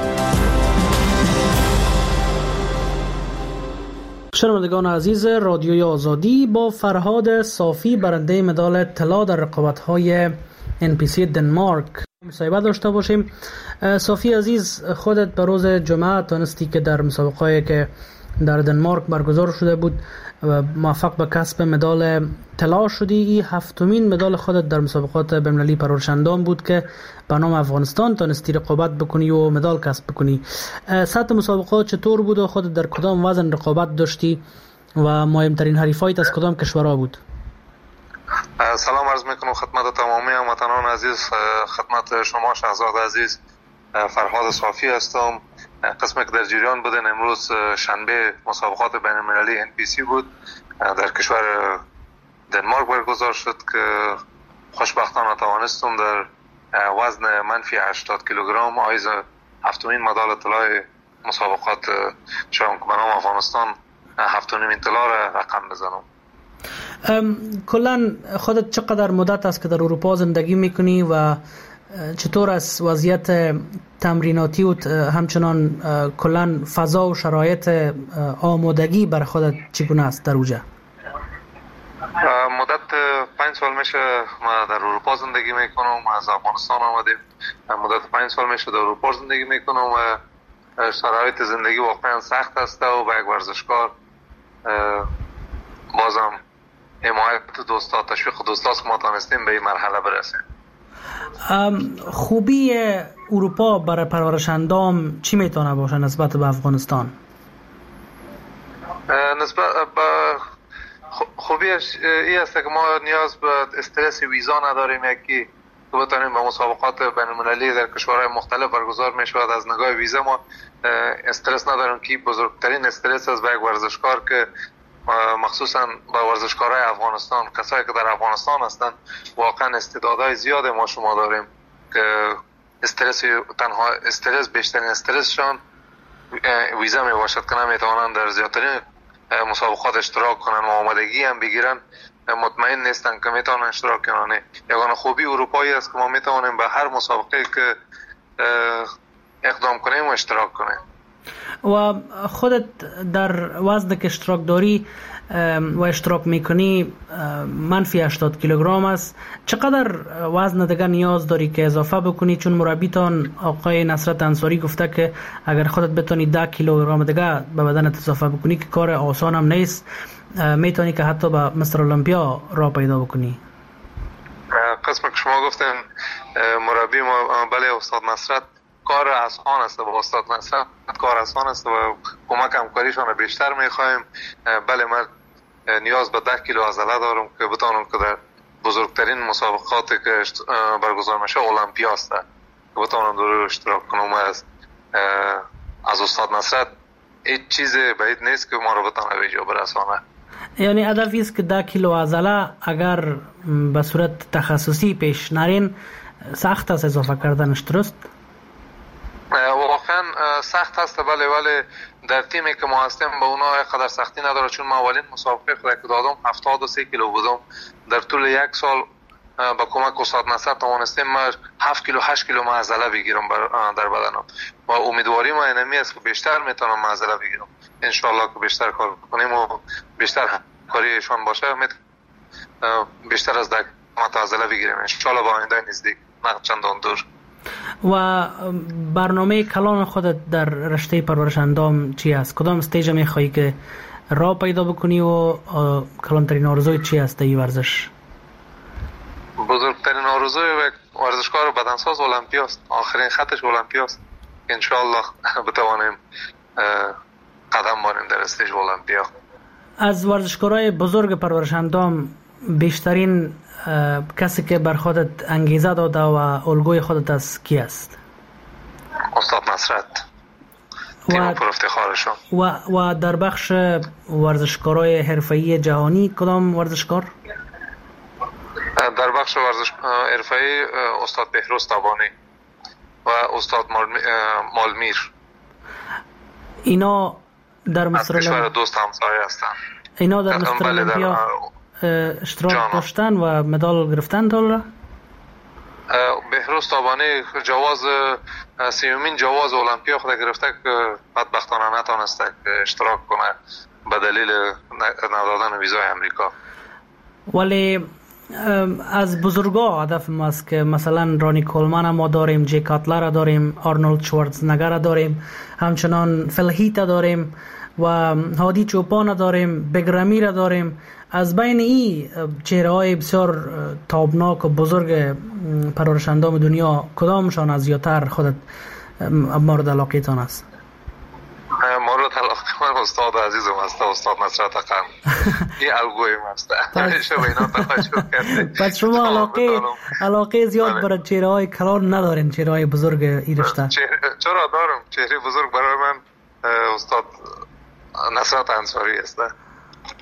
شنوندگان عزیز رادیوی آزادی با فرهاد صافی برنده مدال طلا در رقابت‌های ان پی سی دنمارک مصاحبه داشته باشیم. صافی عزیز، خودت به روز جمعه تونستی که در مسابقه‌ای که در دنمارک برگزار شده بود و موفق به کسب مدال طلا شدی. این هفتمین مدال خودت در مسابقات بین‌المللی پرورش اندام بود که به نام افغانستان تونستی رقابت بکنی و مدال کسب بکنی. سطح مسابقات چطور بود و خودت در کدام وزن رقابت داشتی و مهمترین حریفایت از کدام کشورها بود؟ سلام عرض میکنم خدمت تمامی هموطنان عزیز، خدمت شما شهزاد عزیز. فرهاد صافی هستم. قسمی که در جریان بودن امروز شنبه مسابقات بین المللی ان پی سی بود در کشور دنمارک برگزار شد که خوشبختانه توانستم در وزن منفی هشتاد کیلوگرم آیز هفتمین مدال طلای مسابقات شام که به نام افغانستان هفتمین طلا را رقم بزنم. کلا خودت چقدر مدت است که در اروپا زندگی میکنی و چطور است وضعیت تمریناتی و همچنان کلا فضا و شرایط آمادگی بر خودت چگونه است در اوجه؟ مدت پنج سال میشه ما در اروپا زندگی میکنم. از افغانستان آمدیم. مدت پنج سال میشه در اروپا زندگی میکنم و شرایط زندگی واقعا سخت است و با یک ورزشکار بازم حمایت دوستا، تشویق دوستا که ما تانستیم به این مرحله برسیم. خوبی اروپا برای پرورش اندام چی میتونه باشه نسبت به افغانستان؟ نسبت به خوبیش این است که ما نیاز به استرس ویزا نداریم. یکی که بتانیم به مسابقات بین المللی در کشورهای مختلف برگزار می شود. از نگاه ویزا ما استرس نداریم که بزرگترین استرس است به یک ورزشکار که مخصوصا با ورزشکارای افغانستان، کسایی که در افغانستان هستند، واقعا استعدادهای زیاد ما شما داریم که استرس تنها استرس بیشترین استرسشان ویزا می باشد که نمیتوانند در زیادترین مسابقات اشتراک کنن و آمادگی هم بگیرن. مطمئن نیستن که میتونن اشتراک کنن. یگانه خوبی اروپایی است که ما میتونیم به هر مسابقه که اقدام کنیم و اشتراک کنیم. و خودت در وزن که اشتراک داری و اشتراک میکنی منفی هشتاد کیلوگرم است. چقدر وزن دیگه نیاز داری که اضافه بکنی؟ چون مربیتان آقای نصرت انصاری گفته که اگر خودت بتونی ده کیلوگرم دیگه به بدنت اضافه بکنی که کار آسان هم نیست، میتونی که حتی به مستر المپیا را پیدا بکنی. قسم که شما گفتن مربی ما، بله استاد نصرت، کار آسان است. با استاد نصرت کار آسان است و کمک همکاریشان بیشتر میخوایم. بله من نیاز به ده کیلو عضله دارم که بتونم که در بزرگترین مسابقاتی که برگزار میشه المپیا است که بتونم در اشتراک کنم. از از استاد نصرت هیچ چیزی بعید نیست که ما رو بتونه به جا برسانه. یعنی هدفی است که ده کیلو عضله اگر به صورت تخصصی پیش نرین سخت است اضافه کردنش، درست؟ واقعا سخت هست، بله ولی در تیمی که ما هستیم به اونا قدر سختی نداره. چون ما اولین مسابقه خود که دادم هفتاد و سه کیلو بودم. در طول یک سال با کمک استاد نصر توانستیم ما هفت کیلو هشت کیلو عضله بگیرم در بدنم و امیدواری ما اینمی است که بیشتر میتونم عضله بگیرم. ان شاء الله که بیشتر کار کنیم و بیشتر کاریشون باشه بیشتر از ده عضله بگیریم ان شاء الله با آینده نزدیک، نه چندان دور. و برنامه کلان خودت در رشته پرورش اندام چی است؟ کدام استیج میخوایی که راه پیدا بکنی و کلانترین آرزوی چی است در این ورزش؟ بزرگترین آرزوی ورزشکار بدنساز المپیا است. آخرین خطش المپیا است. ان شاء الله بتوانیم قدم بانیم در استیج المپیا. از ورزشکارای بزرگ پرورش اندام بیشترین کسی که بر خودت انگیزه داده و الگوی خودت از کی است؟ استاد نصرت، تیم پر افتخارشون. و و در بخش ورزشکارای حرفه‌ای جهانی کدام ورزشکار؟ در بخش ورزش حرفه‌ای استاد بهروز تابانی و استاد مالمیر. اینا در مصر کشور دوست همسایه هستند. اینا در مصر المپیا اشتراک داشتن و مدال گرفتن داره؟ بهروز تابانی جواز سیومین جواز المپیا خود گرفته که بدبختانه نتونسته اشتراک کنه به دلیل ندادن ویزای امریکا. ولی از بزرگا هدف ما است که مثلا رانی کولمن ما داریم، جی کاتلر داریم، آرنولد شوارزنگر داریم، همچنان فلهیت داریم و هادی چوپان داریم، بگرمی را داریم. از بین این چهره‌های بسیار تابناک و بزرگ پرورش اندام دنیا کدامشان از زیادتر خودت مورد علاقه تان است؟ مورد علاقه من استاد عزیزم است، استاد نصرت اقم. این الگوی من است. همیشه به اینا توجه کردم. پس شما علاقه علاقه زیاد برای چهره‌های کلان ندارین، چهره‌های بزرگ این رشته؟ چرا دارم. چهره بزرگ برای من استاد نصرت انصاری است.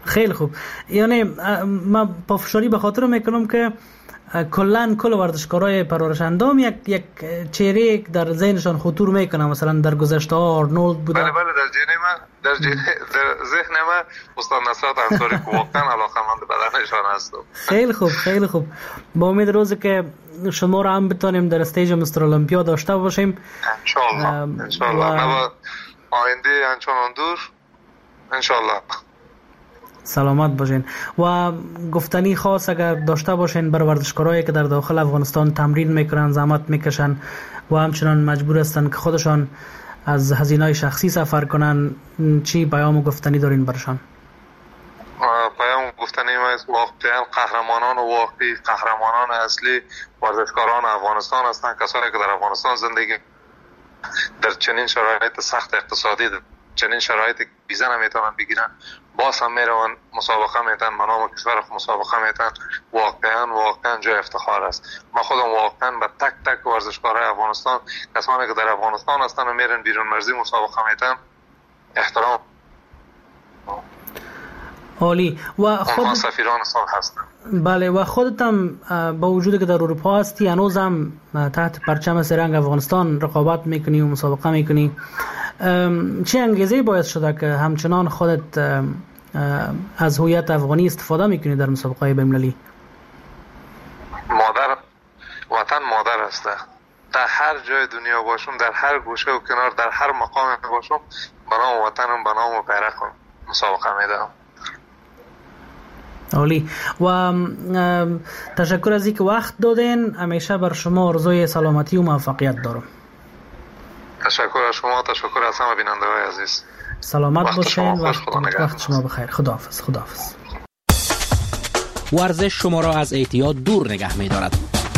خیلی خوب. یعنی من پافشاری به خاطر میکنم که کلان کل ورزشکارای پرورش اندام یک یک چهره در ذهنشان خطور میکنه. مثلا در گذشته ها آرنولد بوده. بله بله در ذهن من در, در ذهن من استاد نصرت انصاری که واقعا علاقه‌مند بدنشان هستم. خیلی خوب خیلی خوب. با امید روزی که شما را هم بتونیم در استیج مستر المپیا داشته باشیم ان شاء الله ان شاء الله. و آینده انچنان دور ان شاء الله. سلامت باشین. و گفتنی خاص اگر داشته باشین بر ورزشکارایی که در داخل افغانستان تمرین میکنن، زحمت میکشن و همچنان مجبور هستن که خودشان از هزینه‌های شخصی سفر کنن، چی پیام گفتنی دارین برشان؟ پیام گفتنی ما واقعا قهرمانان و واقعی قهرمانان اصلی ورزشکاران افغانستان هستند، کسانی که در افغانستان زندگی در چنین شرایط سخت اقتصادی، چنین شرایط ویزا نمیتونن بگیرن، باز هم میرون مسابقه میتن، به نام کشور مسابقه میتن. واقعا واقعا جای افتخار است. من خودم واقعا به تک تک ورزشکارای افغانستان، کسانی که در افغانستان هستن و میرن بیرون مرزی مسابقه میتن، احترام. عالی. و خود سفیران سال هستن. بله. و خودت هم با وجودی که در اروپا هستی هنوز هم تحت پرچم سرنگ افغانستان رقابت میکنی و مسابقه میکنی. چه انگیزه باعث شده که همچنان خودت از هویت افغانی استفاده میکنی در مسابقه بین‌المللی؟ مادر وطن مادر است. در هر جای دنیا باشم، در هر گوشه و کنار، در هر مقام باشم، به نام وطنم، به نام بیرقم مسابقه میدم. عالی. و تشکر از اینکه وقت دادین. همیشه بر شما آرزوی سلامتی و موفقیت دارم. تشکر از شما، تشکر از همه بیننده‌های عزیز. سلامت باشین. وقت, وقت شما بخیر. خداحافظ. خداحافظ. ورزش شما را از اعتیاد دور نگه می‌دارد.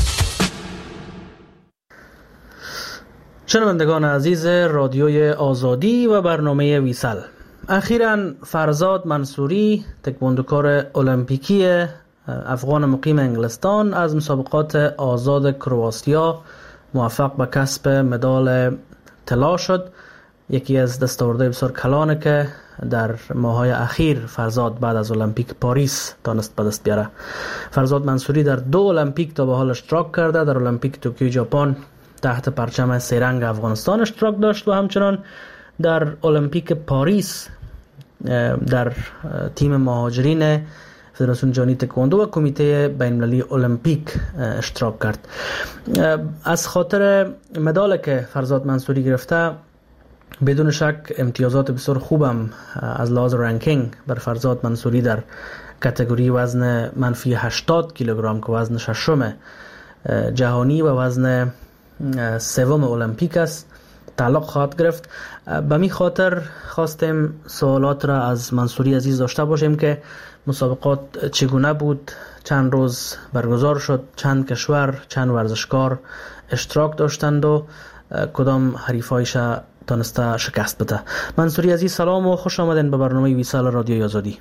شنوندگان عزیز رادیوی آزادی و برنامه ویسل، اخیراً فرزاد منصوری، تکواندوکار المپیکی افغان مقیم انگلستان، از مسابقات آزاد کرواتیا موفق به کسب مدال طلا شد. یکی از دستاوردهای بسیار کلانه که در ماه‌های اخیر فرزاد بعد از المپیک پاریس تانست به دست بیاره. فرزاد منصوری در دو المپیک تا به حال اشتراک کرده. در المپیک توکیو ژاپن تحت پرچم سه‌رنگ افغانستان اشتراک داشت و همچنان در المپیک پاریس در تیم مهاجرین فدراسیون جهانی تکواندو و کمیته بین‌المللی المپیک اشتراک کرد. از خاطر مدالی که فرزاد منصوری گرفته بدون شک امتیازات بسیار خوبم از لحاظ رنکینگ بر فرزاد منصوری در کاتگوری وزن منفی هشتاد کیلوگرم که وزن ششم جهانی و وزن سوم المپیک است تعلق خواهد گرفت. به می خاطر خواستیم سوالات را از منصوری عزیز داشته باشیم که مسابقات چگونه بود، چند روز برگزار شد، چند کشور، چند ورزشکار اشتراک داشتند و کدام حریفایش تانسته شکست بده. منصوری عزیز سلام و خوش آمدین به برنامه ویسال رادیوی آزادی.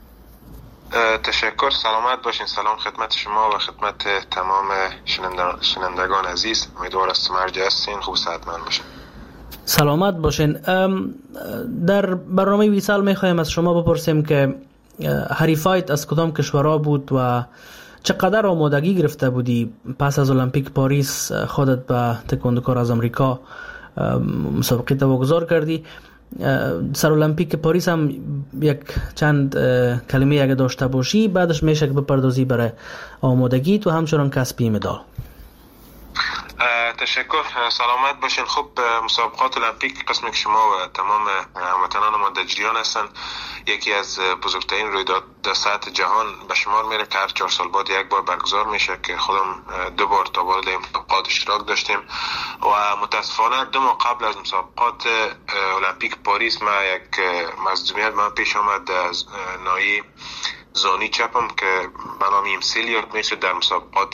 تشکر، سلامت باشین. سلام خدمت شما و خدمت تمام شنوندگان عزیز. امیدوار است مرجع هستین، خوب صحتمند باشین. سلامت باشین. در برنامه ویسال میخوایم از شما بپرسیم که حریفایت از کدام کشورها بود و چقدر آمادگی گرفته بودی پس از المپیک پاریس خودت به تکواندوکار از امریکا مسابقه تا واگذار کردی. سر المپیک پاریس هم یک چند کلمه اگه داشته باشی بعدش میشه که بپردازی برای آمادگی تو همچنان کسبی مدال. تشکر، سلامت باشین. خب مسابقات المپیک قسمی که شما و تمام هموطنان ما در جریان هستن یکی از بزرگترین رویداد در سطح جهان به شمار میره که هر چهار سال بعد یک بار برگزار میشه که خودم دو بار تا وارد این مسابقات اشتراک داشتیم و متاسفانه دو ماه قبل از مسابقات المپیک پاریس ما یک مصدومیت من پیش آمد از ناحیه زانی چپم که به نام ایمسیلیارد میشه در مسابقات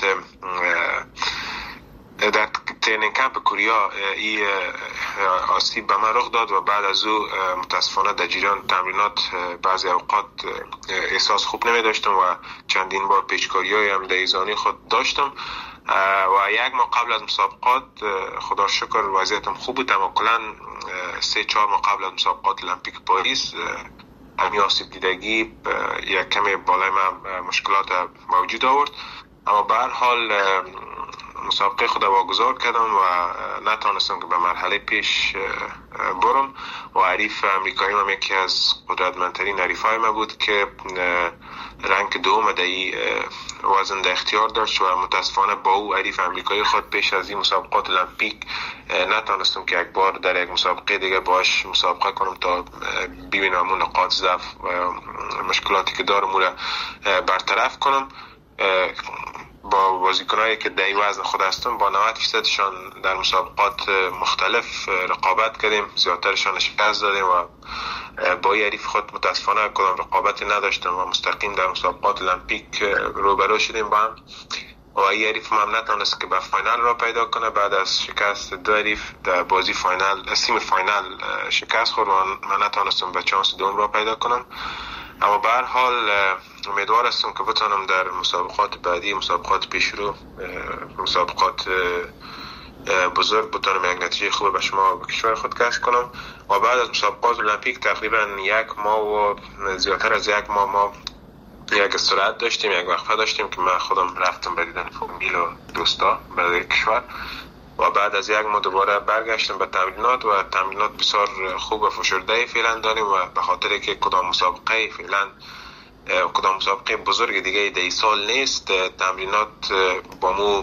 در ترینینگ کمپ کوریا ای آسیب به من رخ داد و بعد از او متاسفانه در جریان تمرینات بعضی اوقات احساس خوب نمی داشتم و چندین بار پیچکاری‌های هم در ایزانی خود داشتم و یک ماه قبل از مسابقات خدا شکر وضعیتم خوب بود، اما کلاً سه چهار ماه قبل از مسابقات المپیک پاریس همین آسیب دیدگی یک کمی بالای من مشکلات موجود آورد، اما به هر حال مسابقه خود واگذار کردم و نتانستم که به مرحله پیش برم و حریف امریکایی هم یکی از قدرتمندترین حریفای من بود که رنگ دوم دهی وزن در اختیار داشت و متاسفانه با او حریف امریکایی خود پیش از این مسابقات المپیک نتانستم که یک بار در یک مسابقه دیگه باش مسابقه کنم تا ببینم اون نقاط ضعف و مشکلاتی که دارم اون برطرف کنم. با بازیکنایی که در وزن خود هستن با نود درصدشان در مسابقات مختلف رقابت کردیم، زیادترشان شکست دادیم و با حریف خود متاسفانه کدام رقابتی نداشتم و مستقیم در مسابقات المپیک روبرو شدیم با هم و این حریف هم نتونست که به فاینال را پیدا کنه. بعد از شکست دو حریف در بازی فاینال سیم فاینال شکست خورد و من نتونستم به چانس دوم را پیدا کنم، اما به هر حال امیدوار هستم که بتونم در مسابقات بعدی، مسابقات پیشرو، مسابقات بزرگ بتونم یک نتیجه خوب به شما و کشور خود کسب کنم. و بعد از مسابقات المپیک تقریبا یک ماه و زیادتر از یک ماه ما یک استراحت داشتیم، یک وقفه داشتیم که من خودم رفتم به دیدن فامیل و دوستا به کشور و بعد از یک ماه دوباره برگشتم به تمرینات و تمرینات بسیار خوب و فشرده فعلا داریم و به خاطر که کدام مسابقه فعلا کدام مسابقه بزرگ دیگه دی سال نیست، تمرینات با مو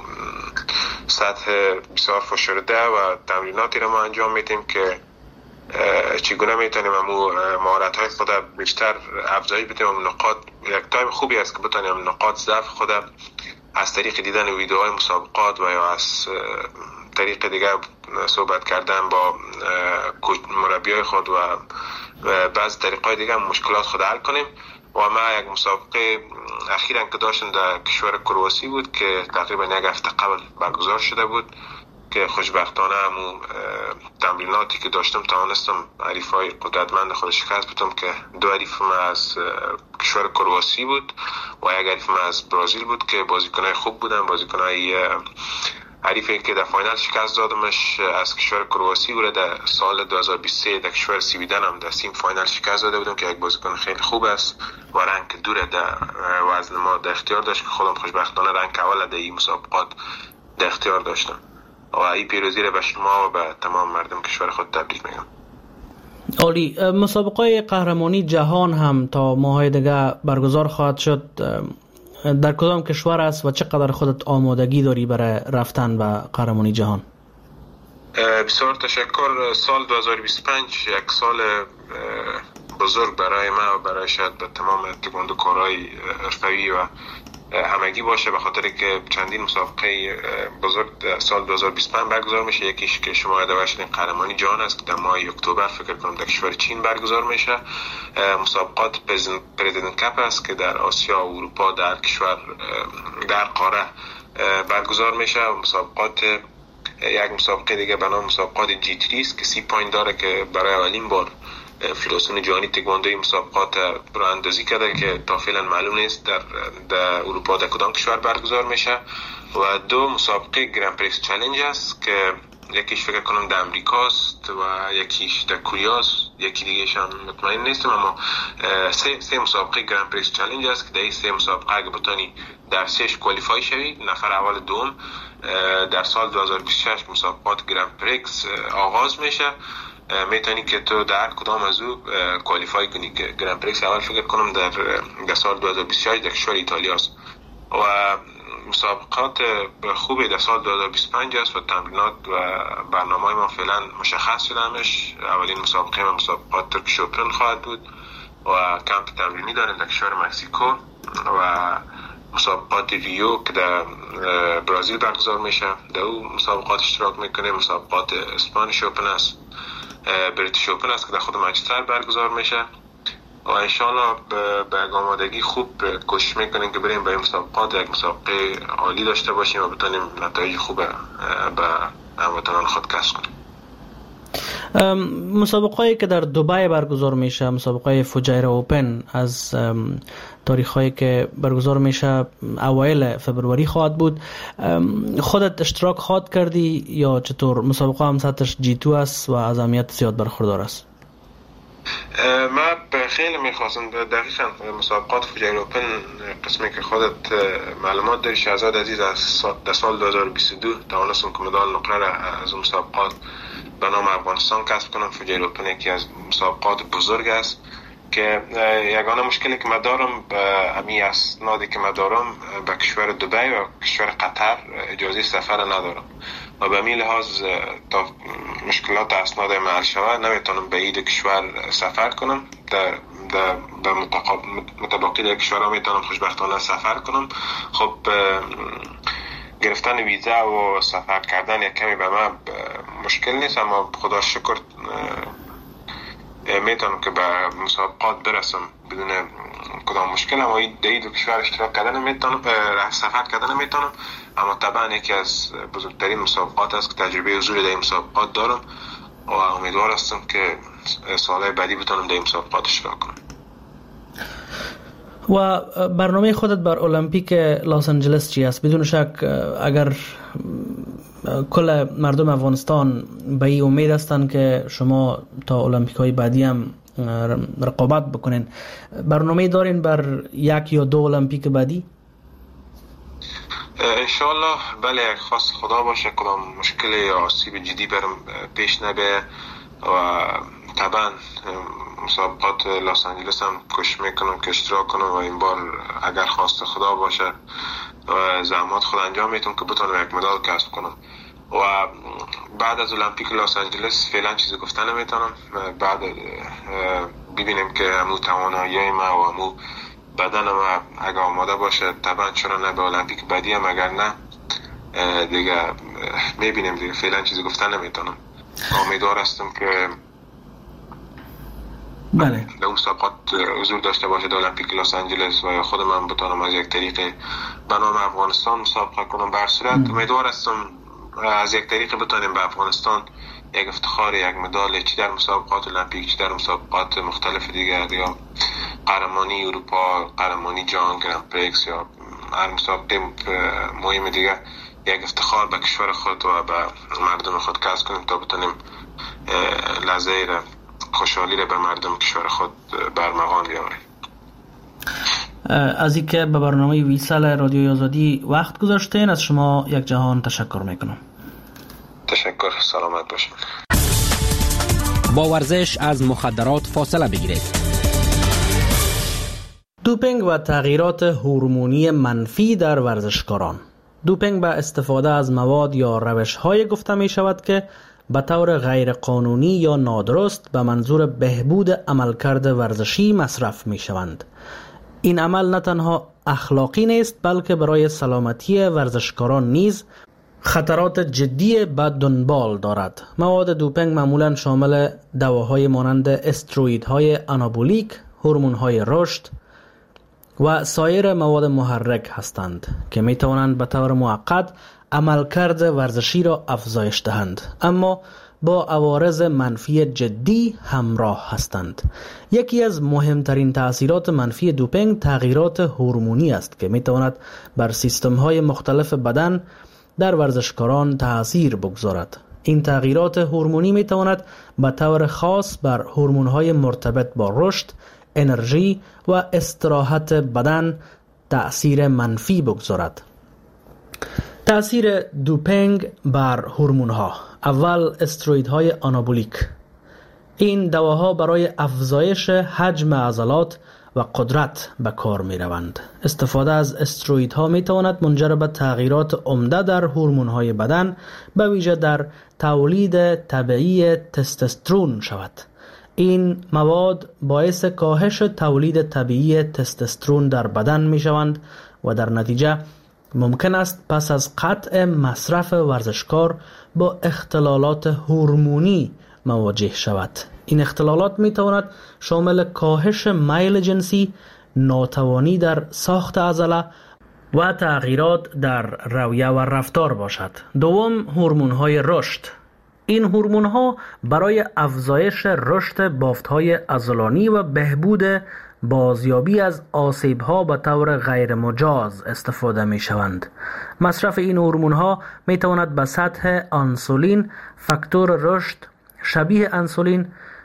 سطح بسیار فشرده و تمریناتی رو ما انجام میدیم که چگونه میتونیم امو مهارت های خود بیشتر افزایش بدیم و نقاط یک تایم خوبی است که بتونیم نقاط ضعف خود از طریق دیدن ویدیوهای مسابقات و یا از طریق دیگه صحبت کردن با مربیای خود و بعض طریقای دیگه مشکلات خود حل کنیم. و ما یک مسابقه اخیراً که داشتم در کشور کرواسی بود که تقریبا یک هفته قبل برگزار شده بود که خوشبختانه همون تمریناتی که داشتم توانستم حریفای قدرتمند خود شکست بدم که دو حریف ما از کشور کرواسی بود و یک حریف ما از برزیل بود که بازیکنای خوب بودن، بازیکنای حریفی که در فاینال شکست دادمش از کشور کرواسی بود. در سال دو هزار و بیست و سه در کشور سویدن هم در سیم فاینال شکست داده بودم که یک بازیکن خیلی خوب است و رنگ دوره در وزن ما در اختیار داشت که خودم خوشبختانه رنگ اول در این مسابقات در اختیار داشتم و این پیروزی را به شما و به تمام مردم کشور خود تبریک میگم. عالی. مسابقه قهرمانی جهان هم تا ماهای دیگه برگزار خواهد شد. در کدام کشور است و چقدر خودت آمادگی داری برای رفتن به قهرمانی جهان؟ بسیار تشکر. سال دو هزار و بیست و پنج یک سال بزرگ برای ما و برای شاید به تمام تکواندوکارهای حرفه‌ای و همگی باشه، به خاطر که چندین مسابقه بزرگ سال دو هزار و بیست و پنج برگزار میشه. یکیش که شما یادآور شدین قهرمانی جهان است که در ماه اکتبر فکر کنم در کشور چین برگزار میشه. مسابقات پرزیدنت کپ است که در آسیا و اروپا در کشور در قاره برگزار میشه. مسابقات یک مسابقه دیگه به نام مسابقات جی تری است که سی پوینت داره که برای اولین بار فدراسیون جهانی تکواندوی مسابقات را اندازی کرده که تا فعلا معلوم نیست در در اروپا در کدام کشور برگزار میشه. و دو مسابقه گرند پریکس چالش است که یکیش فکر کنم در امریکا است و یکیش در کره است، یکی دیگه‌ش هم مطمئن نیستم، اما سه سه مسابقه گرند پریکس چالش است که در این سه مسابقه اگه بتونی در سهش کوالیفای شوی نفر اول دوم در سال دو هزار و بیست و شش مسابقات گرند پریکس آغاز میشه. میتونی که تو در کدام از او کوالیفای کنی که گرند پریکس اول فکر کنم در در سال دو هزار و بیست و شش در کشور ایتالیا است و مسابقات خوبی در سال دو هزار و بیست و پنج است و تمرینات و برنامه ما فعلا مشخص شدهش. اولین مسابقه ما مسابقات ترکیش اوپن خواهد بود و کمپ تمرینی داریم در کشور مکزیکو و مسابقات ریو که در برزیل برگزار میشه در او مسابقات اشتراک میکنیم. مسابقات اسپانیش اوپن است، بریتیش اوپن است که در خود منچستر برگزار میشه و انشالله به آمادگی خوب کوشش میکنیم که بریم به این مسابقات یک مسابقه عالی داشته باشیم و بتونیم نتایج خوب به هموطنان خود کسب کنیم. مسابقه‌ای که در دبی برگزار میشه، مسابقه فوجیرا اوپن، از تاریخ‌هایی که برگزار میشه اوایل فبروری خواهد بود. خودت اشتراک خواهد کردی یا چطور؟ مسابقه هم سطحش جی تو است و از اهمیت زیاد برخوردار است. من خیلی میخواستم دقیقا مسابقات فجایل اوپن قسمی که خودت معلومات داری شهزاد عزیز از در سال دو هزار و بیست و دو توانستم که مدال نقره را از مسابقات به نام افغانستان کسب کنم. فجایل اوپن یکی از مسابقات بزرگ است که یگانه مشکلی که من دارم امی اسنادی که من دارم به کشور دبی و کشور قطر اجازه سفر ندارم و به می لحاظ تا مشکلات اسناد عمل شود نمیتونم به این کشور سفر کنم. در در به متباقی در کشورها میتونم خوشبختانه سفر کنم. خب گرفتن ویزا و سفر کردن یک کمی به من مشکل نیست، اما خدا شکر میتونم که به مسابقات برسم بدون کدام مشکل. اما در این کشور اشتراک کردن میتونم، سفر کردن میتونم، اما طبعا یکی از بزرگترین مسابقات است که تجربه حضور در این مسابقات دارم و امیدوار هستم که سالهای بعدی بتونم در این مسابقات اشتراک کنم. و برنامه خودت بر المپیک لس آنجلس چی است؟ بدون شک اگر کل مردم افغانستان به این امید هستند که شما تا المپیک های بعدی هم رقابت بکنین، برنامه دارین بر یک یا دو المپیک بعدی؟ انشاءالله بله، خواست خدا باشه کدام مشکل یا آسیب جدی برم پیش نبه و طبعا مسابقات لس آنجلس هم کوشش میکنم که اشتراک کنم و این بار اگر خواست خدا باشه و زحمات خود انجام میتونم که بتونم یک مدال کسب کنم. و بعد از المپیک لس آنجلس فعلا چیزی گفتن نمیتونم. بعد ببینیم که همون توانایی ما و همون بدن ما اگر آماده باشه طبعا چرا نه به المپیک بعدی هم، اگر نه دیگه میبینیم دیگه. فعلا چیزی گفتن نمیتونم. امیدوار هستم که بله در مسابقات حضور داشته باشه در المپیک لس آنجلس و یا خود من بتونم از یک طریق به نام افغانستان مسابقه کنم. به هر صورت امیدوار هستم از یک طریق بتونیم به افغانستان یک افتخار، یک مدال، چی در مسابقات المپیک چی در مسابقات مختلف دیگر یا قهرمانی اروپا، قهرمانی جهان، گرند پریکس یا هر مسابقه مهم دیگر، یک افتخار به کشور خود و به مردم خود کسب کنیم تا بتونیم لحظه خوشحالی را به مردم کشور خود برمغان بیاوریم. از اینکه به برنامه ویسال رادیوی آزادی وقت گذاشتین از شما یک جهان تشکر میکنم. تشکر، سلامت باشین. با ورزش از مخدرات فاصله بگیرید. دوپینگ و تغییرات هورمونی منفی در ورزشکاران. دوپینگ به استفاده از مواد یا روش‌های گفته می شود که به طور غیر قانونی یا نادرست به منظور بهبود عملکرد ورزشی مصرف می شوند. این عمل نه تنها اخلاقی نیست بلکه برای سلامتی ورزشکاران نیز خطرات جدی به دنبال دارد. مواد دوپینگ معمولا شامل دواهای مانند استروئیدهای آنابولیک، هورمون‌های رشد و سایر مواد محرک هستند که می توانند به طور موقت عملکرد ورزشی را افزایش دهند، اما با عوارض منفی جدی همراه هستند. یکی از مهمترین تأثیرات منفی دوپینگ تغییرات هورمونی است که می تواند بر سیستم‌های مختلف بدن در ورزشکاران تأثیر بگذارد. این تغییرات هورمونی می تواند به طور خاص بر هورمون‌های مرتبط با رشد، انرژی و استراحت بدن تأثیر منفی بگذارد. تأثیر دوپینگ بر هورمون‌ها. اول استروئیدهای آنابولیک. این دواها برای افزایش حجم عضلات و قدرت به کار می روند. استفاده از استروئیدها می تواند منجر به تغییرات عمده در هورمون‌های بدن به ویژه در تولید طبیعی تستوسترون شود. این مواد باعث کاهش تولید طبیعی تستوسترون در بدن می شوند و در نتیجه ممکن است پس از قطع مصرف ورزشکار با اختلالات هورمونی مواجه شود. این اختلالات می تواند شامل کاهش میل جنسی، ناتوانی در ساخت عضله و تغییرات در رویه و رفتار باشد. دوم، هورمون‌های رشد. این هورمون‌ها برای افزایش رشد بافت‌های عضلانی و بهبود بازیابی از آسیب‌ها به طور غیر مجاز استفاده می‌شوند. مصرف این هورمون‌ها می‌تواند به سطح انسولین، فاکتور رشد شبیه انسولین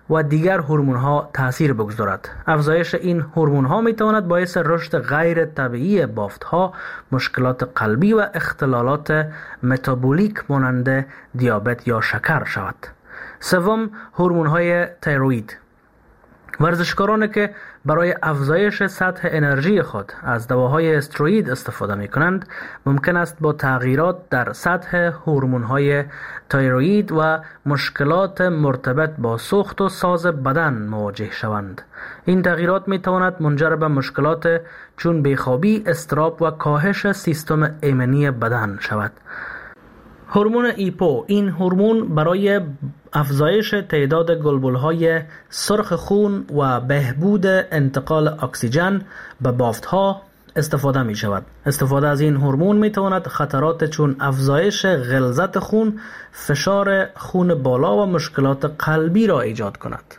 و دیگر هورمون ها تاثیر بگذارد. افزایش این هورمون ها می تواند باعث رشد غیر طبیعی بافت ها، مشکلات قلبی و اختلالات متابولیک مانند دیابت یا شکر شود. سوم، هورمون های تایروید. ورزشکارانی که برای افزایش سطح انرژی خود از دواهای استروئید استفاده می کنند ممکن است با تغییرات در سطح هورمون های تایروید و مشکلات مرتبط با سوخت و ساز بدن مواجه شوند. این تغییرات می تواند منجر به مشکلات چون بیخوابی، اضطراب و کاهش سیستم ایمنی بدن شود. هورمون ایپو، این هورمون برای افزایش تعداد گلبولهای سرخ خون و بهبود انتقال اکسیژن به بافت‌ها استفاده می شود. استفاده از این هورمون می تواند خطرات چون افزایش غلظت خون، فشار خون بالا و مشکلات قلبی را ایجاد کند.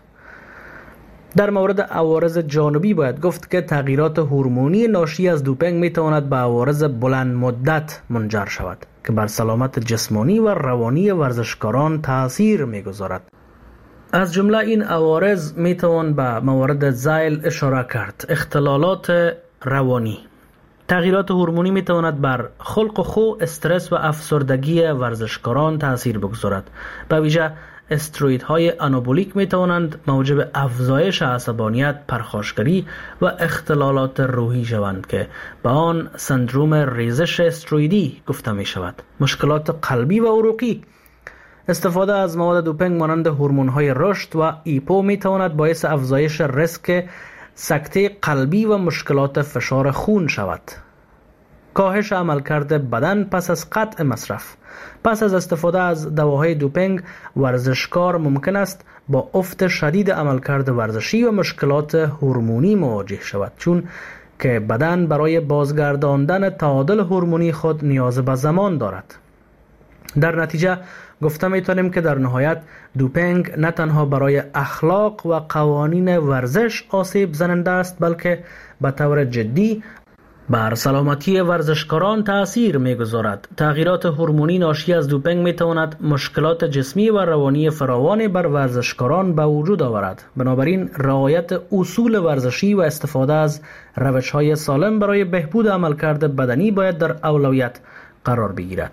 در مورد عوارض جانبی باید گفت که تغییرات هورمونی ناشی از دوپینگ می تواند به عوارض بلند مدت منجر شود که بر سلامت جسمانی و روانی ورزشکاران تأثیر می گذارد. از جمله این عوارض می توان به موارد ذیل اشاره کرد. اختلالات روانی. تغییرات هورمونی می تواند بر خلق و خو، استرس و افسردگی ورزشکاران تأثیر بگذارد. به ویژه استروئیدهای آنابولیک می توانند موجب افزایش عصبانیت، پرخاشگری و اختلالات روحی شوند که به آن سندروم ریزش استروئیدی گفته می شود. مشکلات قلبی و عروقی. استفاده از مواد دوپینگ مانند هورمون‌های رشد و ایپو می تواند باعث افزایش ریسک سکته قلبی و مشکلات فشار خون شود. کاهش عملکرد بدن پس از قطع مصرف. پس از استفاده از دواهای دوپینگ، ورزشکار ممکن است با افت شدید عملکرد ورزشی و مشکلات هورمونی مواجه شود، چون که بدن برای بازگرداندن تعادل هورمونی خود نیاز به زمان دارد. در نتیجه گفته میتونیم که در نهایت دوپینگ نه تنها برای اخلاق و قوانین ورزش آسیب زننده است، بلکه به طور جدی بر سلامتی ورزشکاران تأثیر می‌گذارد. تغییرات هورمونی ناشی از دوپینگ می‌تواند مشکلات جسمی و روانی فراوانی بر ورزشکاران به وجود آورد. بنابراین رعایت اصول ورزشی و استفاده از روش‌های سالم برای بهبود عملکرد بدنی باید در اولویت قرار بگیرد.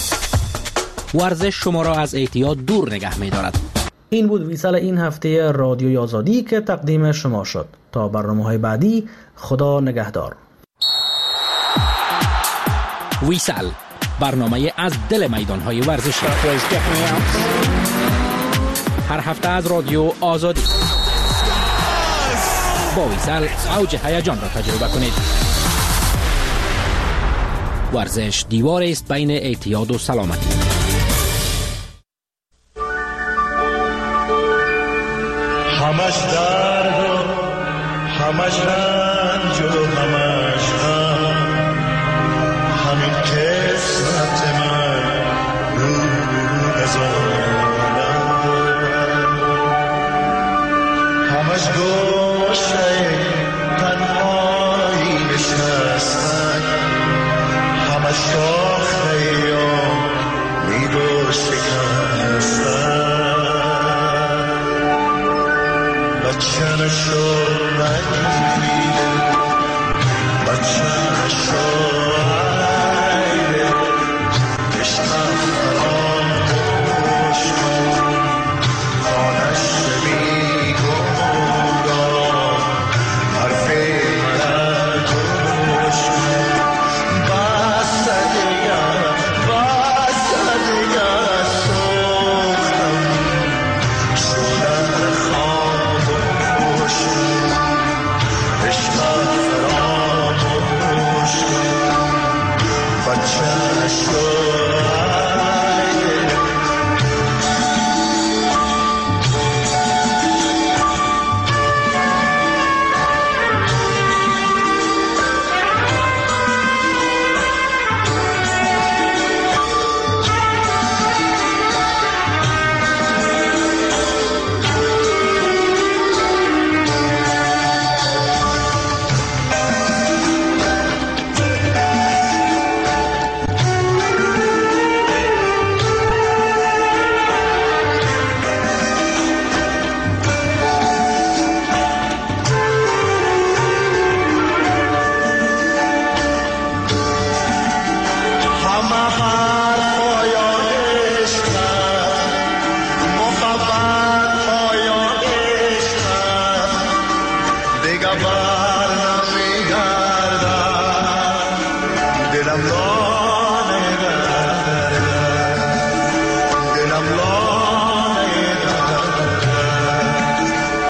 ورزش شما را از اعتیاد دور نگه می‌دارد. این بود ویسال این هفته رادیوی آزادی که تقدیم شما شد. تا برنامه‌های بعدی، خدا نگهدار. ویسال، برنامه از دل میدان‌های ورزشی. هر هفته از رادیو آزادی. با ویسال اوج هیجان را تجربه کنید. ورزش دیوار است بین اعتیاد و سلامتی. همش درد و همش رنج و همش غم، همین قسمت من رو نزانم، همش گوشه تنهایی نشستن، همش شاخه یا میگو شکستن، بچه‌نشو نگیره، بچه‌نشو